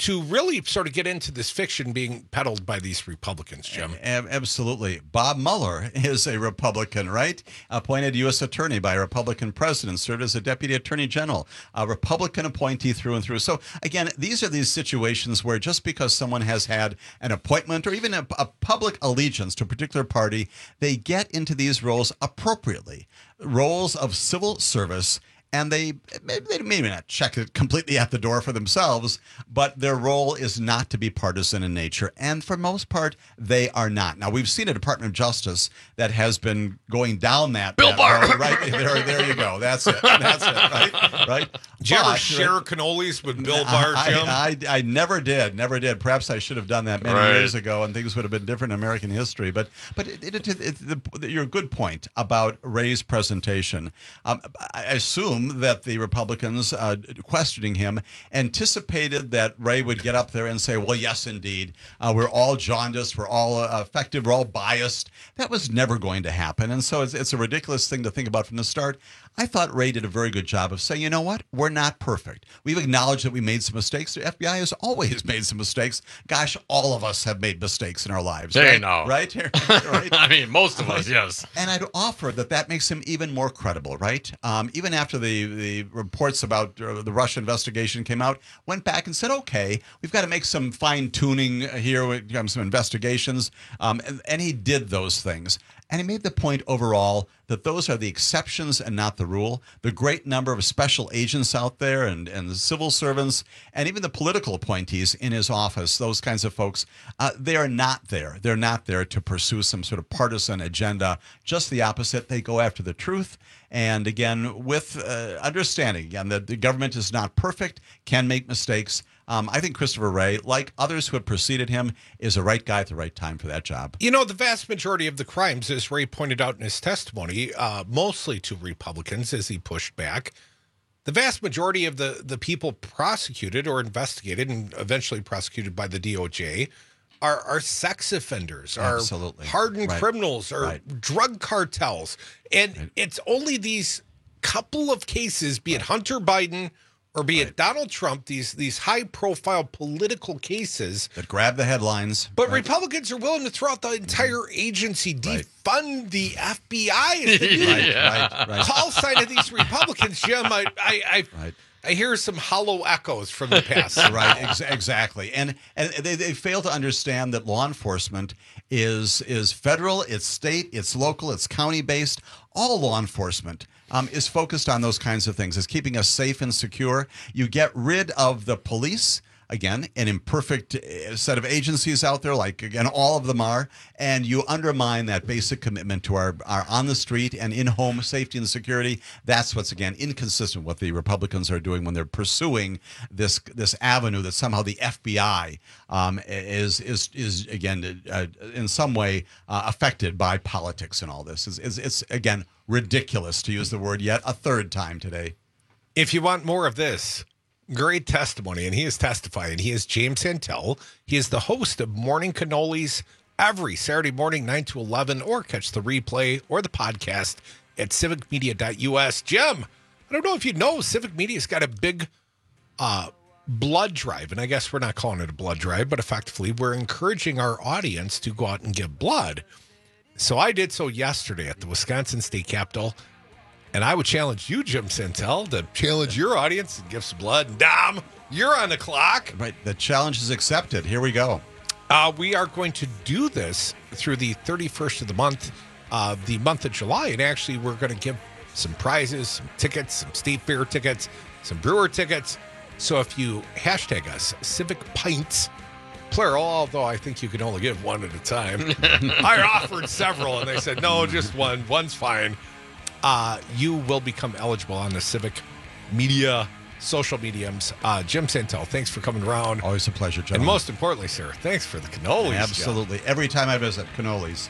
to really sort of get into this fiction being peddled by these Republicans, Jim. A- absolutely. Bob Mueller is a Republican, right? Appointed U S attorney by a Republican president, served as a deputy attorney general, a Republican appointee through and through. So again, these are these situations where just because someone has had an appointment or even a, a public allegiance to a particular party, they get into these roles appropriately, roles of civil service. And they they may not check it completely at the door for themselves, but their role is not to be partisan in nature. And for most part, they are not. Now, we've seen a Department of Justice that has been going down that. Bill that Barr. road, right there, there you go. That's it. That's it. Right. Right. Did you ever But, share right, cannolis with Bill Barr, I, Jim? I, I, I never did. Never did. Perhaps I should have done that many Right. years ago, and things would have been different in American history. But but it, it, it, it, the, your good point about Ray's presentation. Um, I assume that the Republicans Republicans uh, questioning him anticipated that Ray would get up there and say, well, yes, indeed, uh, we're all jaundiced, we're all uh, affected, we're all biased. That was never going to happen. And so it's, it's a ridiculous thing to think about from the start. I thought Ray did a very good job of saying, you know what, we're not perfect. We've acknowledged that we made some mistakes. The F B I has always made some mistakes. Gosh, all of us have made mistakes in our lives. Hey, right? no. Right? right? I mean, most of Right. us, yes. And I'd offer that that makes him even more credible, right? Um, even after the, the reports about uh, the Russia investigation came out, went back and said, okay, we've got to make some fine-tuning here, with um, some investigations. Um, and, and he did those things. And he made the point overall that those are the exceptions and not the rule. The great number of special agents out there and, and the civil servants and even the political appointees in his office, those kinds of folks, uh, they are not there. They're not there to pursue some sort of partisan agenda. Just the opposite. They go after the truth. And again, with uh, understanding, again, that the government is not perfect, can make mistakes. Um, I think Christopher Wray, like others who have preceded him, is the right guy at the right time for that job. You know, the vast majority of the crimes, as Ray pointed out in his testimony, uh, mostly to Republicans as he pushed back, the vast majority of the, the people prosecuted or investigated and eventually prosecuted by the D O J are, are sex offenders, are Absolutely. hardened Right. criminals, are Right. drug cartels. And Right. it's only these couple of cases, be it Hunter Biden or be it Donald Trump, these these high-profile political cases that grab the headlines. But right. Republicans are willing to throw out the entire agency, defund the F B I. Is the new Right, right, right. call sign of these Republicans, Jim. I I I, Right. I hear some hollow echoes from the past. Right, ex- exactly. And and they, they fail to understand that law enforcement is is federal, it's state, it's local, it's county based. All law enforcement um, is focused on those kinds of things. It's keeping us safe and secure. You get rid of the police. Again, an imperfect uh, set of agencies out there, like, again, all of them are, and you undermine that basic commitment to our, our on-the-street and in-home safety and security. That's what's, again, inconsistent with what the Republicans are doing when they're pursuing this this avenue that somehow the F B I um, is, is, is again, uh, in some way uh, affected by politics and all this. It's, it's, it's, again, ridiculous, to use the word yet a third time today. If you want more of this, great testimony, and he is testifying. He is James Santel. He is the host of Morning Cannolis every Saturday morning, nine to eleven, or catch the replay or the podcast at civic media dot U S. Jim, I don't know if you know, Civic Media's got a big uh, blood drive, and I guess we're not calling it a blood drive, but effectively we're encouraging our audience to go out and give blood. So I did so yesterday at the Wisconsin State Capitol. And I would challenge you, Jim Santel, to challenge your audience and give some blood. And Dom, you're on the clock. Right. The challenge is accepted. Here we go. Uh, we are going to do this through the thirty-first of the month, uh, the month of July. And actually, we're going to give some prizes, some tickets, some state fair tickets, some brewer tickets. So if you hashtag us, Civic Pints, plural, although I think you can only give one at a time. I offered several, and they said, no, just one. One's fine. Uh, you will become eligible on the Civic Media social mediums. Uh, Jim Santel, thanks for coming around. Always a pleasure, John. And most importantly, sir, thanks for the cannolis. Absolutely. Jim. Every time I visit, cannolis.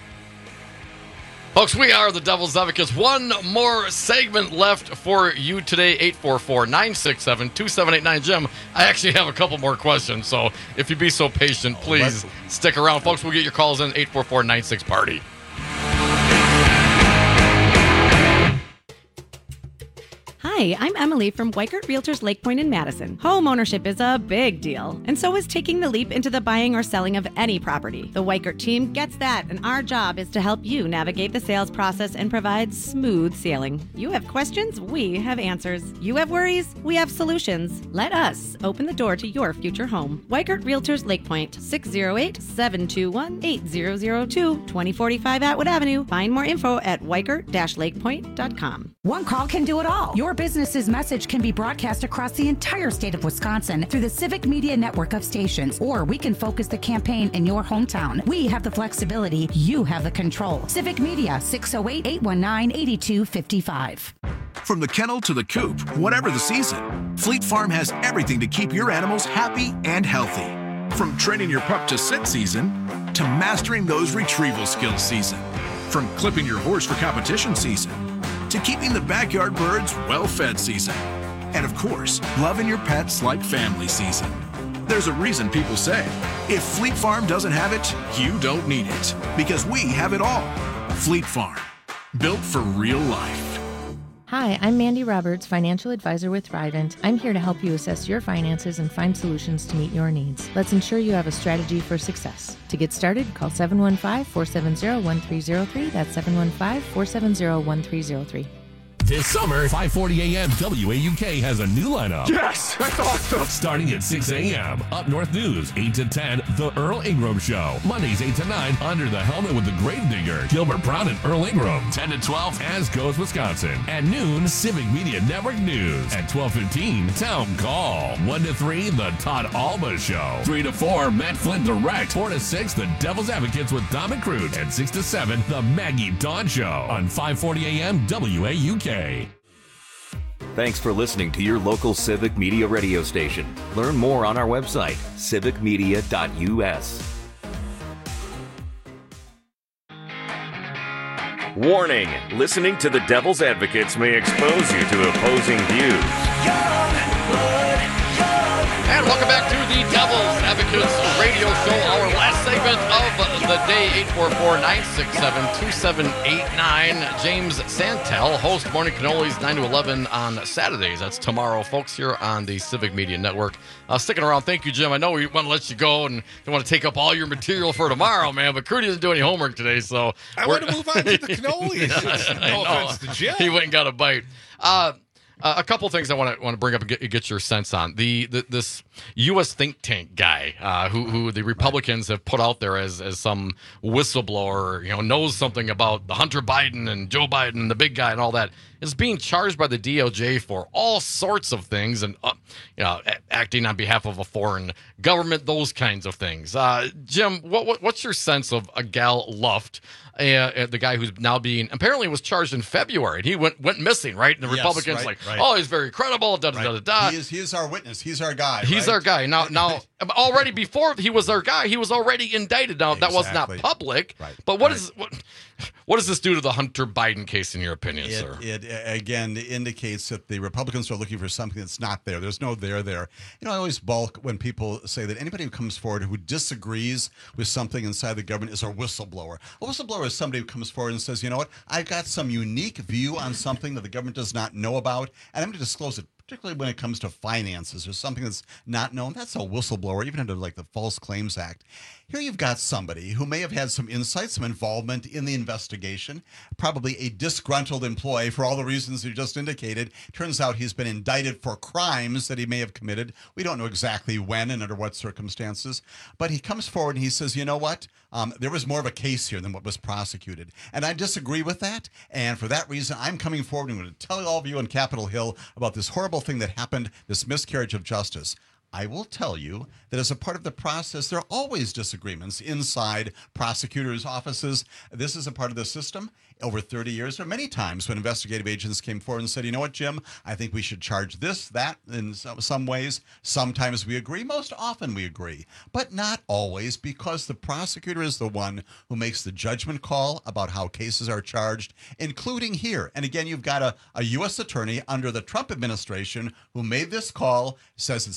Folks, we are the Devil's Advocates. One more segment left for you today. eight four four, nine six seven, two seven eight nine. Jim, I actually have a couple more questions, so if you'd be so patient, please oh, stick around. Folks, we'll get your calls in eight four four, nine six, party. Hi, Hi, I'm Emily from Weikert Realtors Lake Point in Madison. Home ownership is a big deal, and so is taking the leap into the buying or selling of any property. The Weikert team gets that, and our job is to help you navigate the sales process and provide smooth sailing. You have questions, we have answers. You have worries, we have solutions. Let us open the door to your future home. Weikert Realtors Lake Point, six oh eight, seven two one, eight zero zero two, twenty forty-five Atwood Avenue. Find more info at weikert dash lake point dot com. One call can do it all. Your business's message can be broadcast across the entire state of Wisconsin through the Civic Media network of stations, or we can focus the campaign in your hometown. We have the flexibility. You have the control. Civic Media, six oh eight, eight one nine, eight two five five. From the kennel to the coop, whatever the season, Fleet Farm has everything to keep your animals happy and healthy. From training your pup to sit season to mastering those retrieval skills season. From clipping your horse for competition season to keeping the backyard birds well-fed season. And of course, loving your pets like family season. There's a reason people say, if Fleet Farm doesn't have it, you don't need it. Because we have it all. Fleet Farm, built for real life. Hi, I'm Mandy Roberts, financial advisor with Thrivent. I'm here to help you assess your finances and find solutions to meet your needs. Let's ensure you have a strategy for success. To get started, call seven one five, four seven zero, one three zero three. That's seven one five, four seven zero, one three zero three. This summer, five forty a.m. W A U K has a new lineup. Yes, that's awesome. Starting at six a.m. Up North News, eight to ten, The Earl Ingram Show. Mondays, eight to nine, Under the Helmet with the Grave Digger, Gilbert Brown and Earl Ingram. ten to twelve, As Goes Wisconsin. At noon, Civic Media Network News. At twelve fifteen, Town Call. one to three, The Todd Alba Show. three to four, Matt Flynn Direct. four to six, The Devil's Advocates with Dom and Crute. And six to seven, The Maggie Dawn Show. On five forty a.m. W A U K. Thanks for listening to your local Civic Media radio station. Learn more on our website, civic media dot u s. Warning, listening to the Devil's Advocates may expose you to opposing views. And welcome back to the Devil's Advocates radio show, our last segment of the day, eight four four, nine six seven, two seven eight nine. James Santel, host Morning Cannolis nine to eleven on Saturdays. That's tomorrow, folks, here on the Civic Media Network. Uh, sticking around, thank you, Jim. I know we want to let you go and don't want to take up all your material for tomorrow, man, but Crudy doesn't do any homework today, so... I want to move on to the cannolis. No offense to Jim. He went and got a bite. Uh... Uh, a couple things I want to want to bring up and get, get your sense on. The, the this U S think tank guy uh, who who the Republicans have put out there as as some whistleblower, you know, knows something about the Hunter Biden and Joe Biden and the big guy and all that, is being charged by the D O J for all sorts of things and uh, you know, acting on behalf of a foreign government, those kinds of things. Uh, Jim, what, what what's your sense of a Gal Luft? Uh, the guy who's now being apparently was charged in February, and he went went missing, right? And the Yes, Republicans right, like, right. oh, he's very credible, da da Right. da da. He is, he is our witness. He's our guy. He's right? our guy. Now, now, already before he was our guy, he was already indicted. Now, that was not Exactly. public. Right. But what Right. is what, what does this do to the Hunter Biden case, in your opinion, It, sir? it uh, again indicates that the Republicans are looking for something that's not there. There's no there there. You know, I always balk when people say that anybody who comes forward who disagrees with something inside the government is a whistleblower. A whistleblower is somebody who comes forward and says, you know what, I've got some unique view on something that the government does not know about, and I'm going to disclose it. Particularly when it comes to finances or something that's not known, that's a whistleblower, even under like the False Claims Act. Here you've got somebody who may have had some insight, some involvement in the investigation, probably a disgruntled employee for all the reasons you just indicated. Turns out he's been indicted for crimes that he may have committed. We don't know exactly when and under what circumstances, but he comes forward and he says, you know what? Um, there was more of a case here than what was prosecuted. And I disagree with that. And for that reason, I'm coming forward and I'm going to tell all of you on Capitol Hill about this horrible thing that happened, this miscarriage of justice. I will tell you that as a part of the process, there are always disagreements inside prosecutors' offices. This is a part of the system. Over thirty years, there are many times when investigative agents came forward and said, you know what, Jim, I think we should charge this, that, in some, some ways. Sometimes we agree. Most often we agree. But not always, because the prosecutor is the one who makes the judgment call about how cases are charged, including here. And again, you've got a, a U S attorney under the Trump administration who made this call, says it's based upon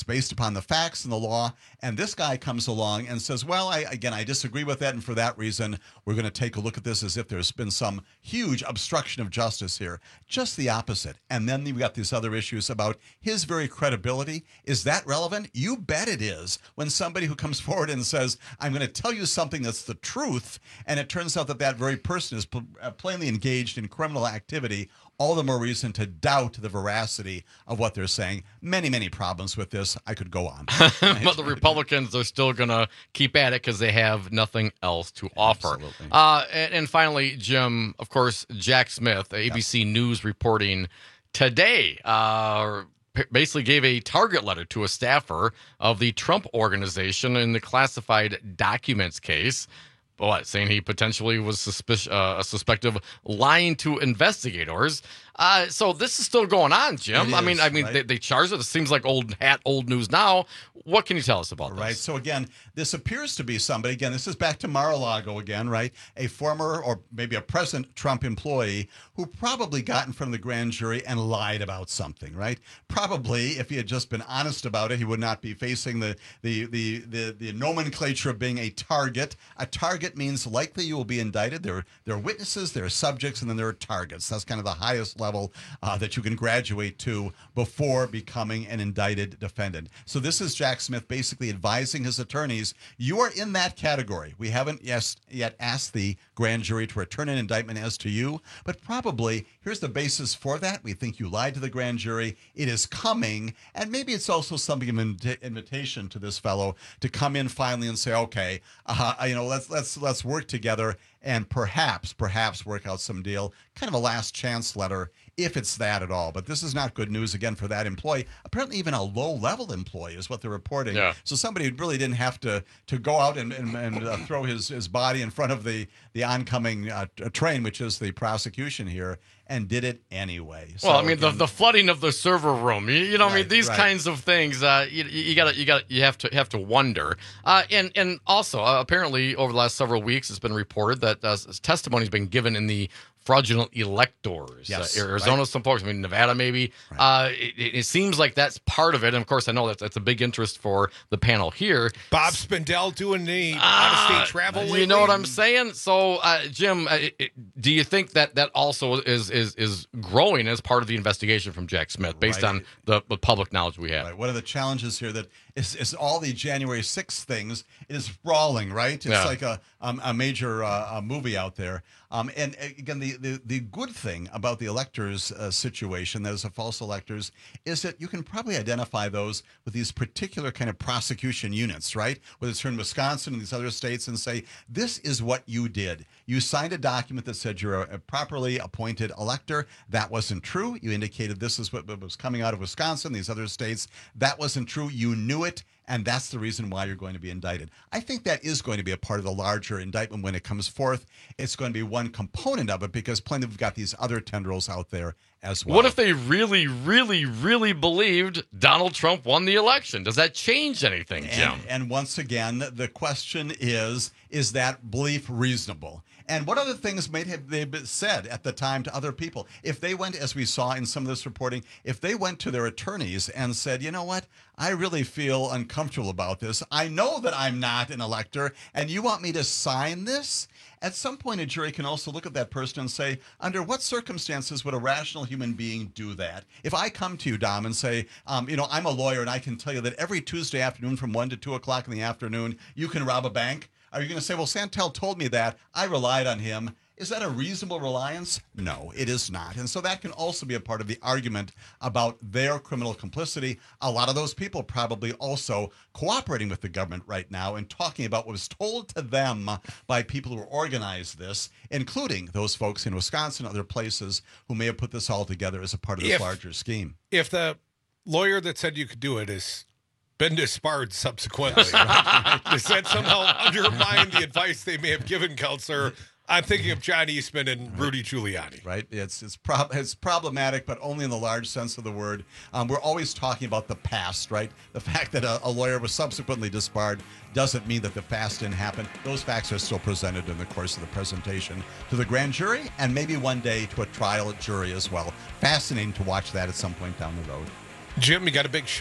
upon the facts and the law. And this guy comes along and says, well, I, again, I disagree with that. And for that reason, we're going to take a look at this as if there's been some huge obstruction of justice here. Just the opposite. And then we've got these other issues about his very credibility. Is that relevant? You bet it is. When somebody who comes forward and says, I'm going to tell you something that's the truth, and it turns out that that very person is pl- plainly engaged in criminal activity, all the more reason to doubt the veracity of what they're saying. Many, many problems with this. I could go on. But the Republicans are still going to keep at it because they have nothing else to offer. Uh, and, and finally, Jim, of course, Jack Smith, A B C yep. News reporting today, uh, basically gave a target letter to a staffer of the Trump Organization in the classified documents case. What, saying he potentially was suspicious, uh, suspected of lying to investigators. Uh, so this is still going on, Jim. It I mean, is, I mean, right? they, they charged it. It seems like old hat, old news now. What can you tell us about Right. this? So again, this appears to be somebody. Again, this is back to Mar-a-Lago again, right? A former or maybe a present Trump employee who probably got in front of the grand jury and lied about something, right? Probably, if he had just been honest about it, he would not be facing the the the the, the nomenclature of being a target. A target means likely you will be indicted. There, there are witnesses, there are subjects, and then there are targets. That's kind of the highest level uh, that you can graduate to before becoming an indicted defendant. So this is Jack Smith basically advising his attorneys, you are in that category. We haven't yes, yet asked the grand jury to return an indictment as to you, but probably here's the basis for that. We think you lied to the grand jury. It is coming, and maybe it's also something of an invitation to this fellow to come in finally and say, okay, uh, you know, let's let's let's work together and perhaps, perhaps work out some deal, kind of a last chance letter, if it's that at all. But this is not good news, again, for that employee. Apparently even a low-level employee is what they're reporting. Yeah. So somebody who really didn't have to to go out and, and, and uh, throw his, his body in front of the, the oncoming uh, train, which is the prosecution here, and did it anyway. So, well, I mean, again, the, the flooding of the server room, you, you know, right, I mean, these right. kinds of things, uh, you, you gotta, you gotta, you have to have to wonder. Uh, and and also, uh, apparently, over the last several weeks, it's been reported that uh, testimony has been given in the fraudulent electors. Yes, uh, Arizona, right. some folks, I mean, Nevada, maybe. Right. Uh, it, it seems like that's part of it. And of course, I know that that's a big interest for the panel here. Bob Spindell doing the uh, out-of-state travel. You lately? know what I'm saying? So, uh, Jim, uh, it, do you think that that also is is is growing as part of the investigation from Jack Smith, based Right. on the, the public knowledge we have? Right. One of the challenges here that is, is all the January sixth things is sprawling, right? It's Yeah. like a um, a major uh, a movie out there. Um, and again, the, the, the good thing about the electors uh, situation, those are false electors, is that you can probably identify those with these particular kind of prosecution units, right? Whether it's here in Wisconsin and these other states, and say, this is what you did. You signed a document that said you're a properly appointed elector. That wasn't true. You indicated this is what was coming out of Wisconsin, these other states. That wasn't true. You knew it. And that's the reason why you're going to be indicted. I think that is going to be a part of the larger indictment when it comes forth. It's going to be one component of it because plainly we've got these other tendrils out there as well. What if they really, really, really believed Donald Trump won the election? Does that change anything, Jim? And, and once again, the question is, is that belief reasonable? And what other things might have they been said at the time to other people? If they went, as we saw in some of this reporting, if they went to their attorneys and said, you know what, I really feel uncomfortable about this. I know that I'm not an elector, and you want me to sign this? At some point, a jury can also look at that person and say, under what circumstances would a rational human being do that? If I come to you, Dom, and say, um, you know, I'm a lawyer, and I can tell you that every Tuesday afternoon from one to two o'clock in the afternoon, you can rob a bank. Are you going to say, well, Santel told me that. I relied on him. Is that a reasonable reliance? No, it is not. And so that can also be a part of the argument about their criminal complicity. A lot of those people probably also cooperating with the government right now and talking about what was told to them by people who organized this, including those folks in Wisconsin and other places who may have put this all together as a part of this If- larger scheme. If the lawyer that said you could do it is been disbarred subsequently, right? Does that somehow undermine the advice they may have given, Counselor? I'm thinking of John Eastman and Rudy Giuliani. Right. It's it's prob- it's problematic, but only in the large sense of the word. Um, we're always talking about the past, right? The fact that a, a lawyer was subsequently disbarred doesn't mean that the past didn't happen. Those facts are still presented in the course of the presentation to the grand jury and maybe one day to a trial jury as well. Fascinating to watch that at some point down the road. Jim, you got a big show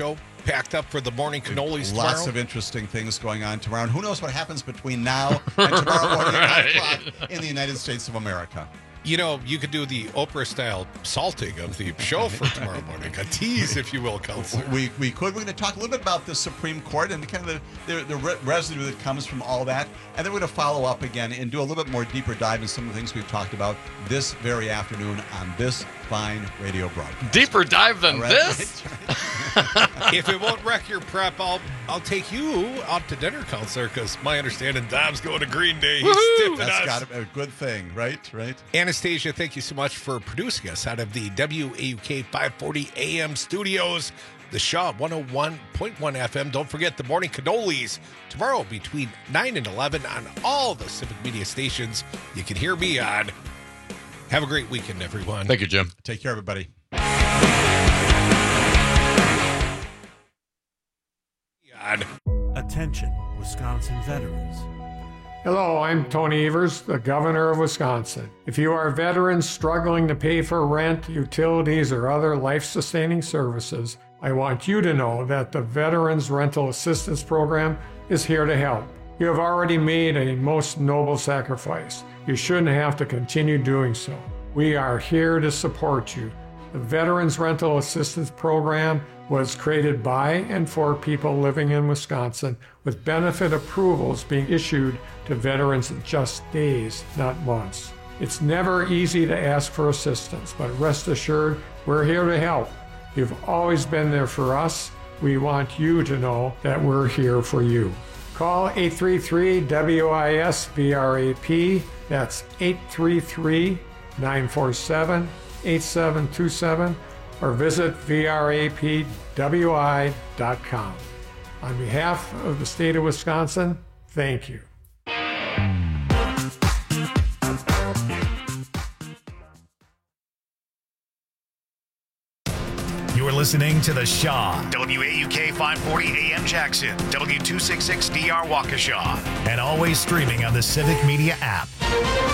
packed up for the morning cannolis tomorrow? Lots of interesting things going on tomorrow. And who knows what happens between now and tomorrow morning at nine o'clock in the United States of America. You know, you could do the Oprah-style salting of the show for tomorrow morning. A tease, if you will, Counselor. We we could. We're going to talk a little bit about the Supreme Court and kind of the, the, the re- residue that comes from all that. And then we're going to follow up again and do a little bit more deeper dive in some of the things we've talked about this very afternoon on this fine radio broadcast. Deeper dive than right, this? Right. If it won't wreck your prep, I'll I'll take you out to dinner, Counselor, because my understanding Dom's going to Green Day. He's tipping That's us. got to be a good thing, right? Right. Anastasia, thank you so much for producing us out of the W A U K five forty A M studios. The Shaw one oh one point one F M. Don't forget the morning cannolis tomorrow between nine and eleven on all the Civic Media stations you can hear me on. Have a great weekend, everyone. Thank you, Jim. Take care, everybody. Attention, Wisconsin veterans. Hello, I'm Tony Evers, the governor of Wisconsin. If you are veterans struggling to pay for rent, utilities, or other life-sustaining services, I want you to know that the Veterans Rental Assistance Program is here to help. You have already made a most noble sacrifice. You shouldn't have to continue doing so. We are here to support you. The Veterans Rental Assistance Program was created by and for people living in Wisconsin, with benefit approvals being issued to veterans in just days, not months. It's never easy to ask for assistance, but rest assured, we're here to help. You've always been there for us. We want you to know that we're here for you. Call eight three three W I S V R A P. That's eight three three, nine four seven, eight seven two seven, or visit V R A P W I dot com. On behalf of the state of Wisconsin, thank you. You're listening to The Shaw, W A U K five forty A M Jackson, W two sixty-six D R Waukesha, and always streaming on the Civic Media app.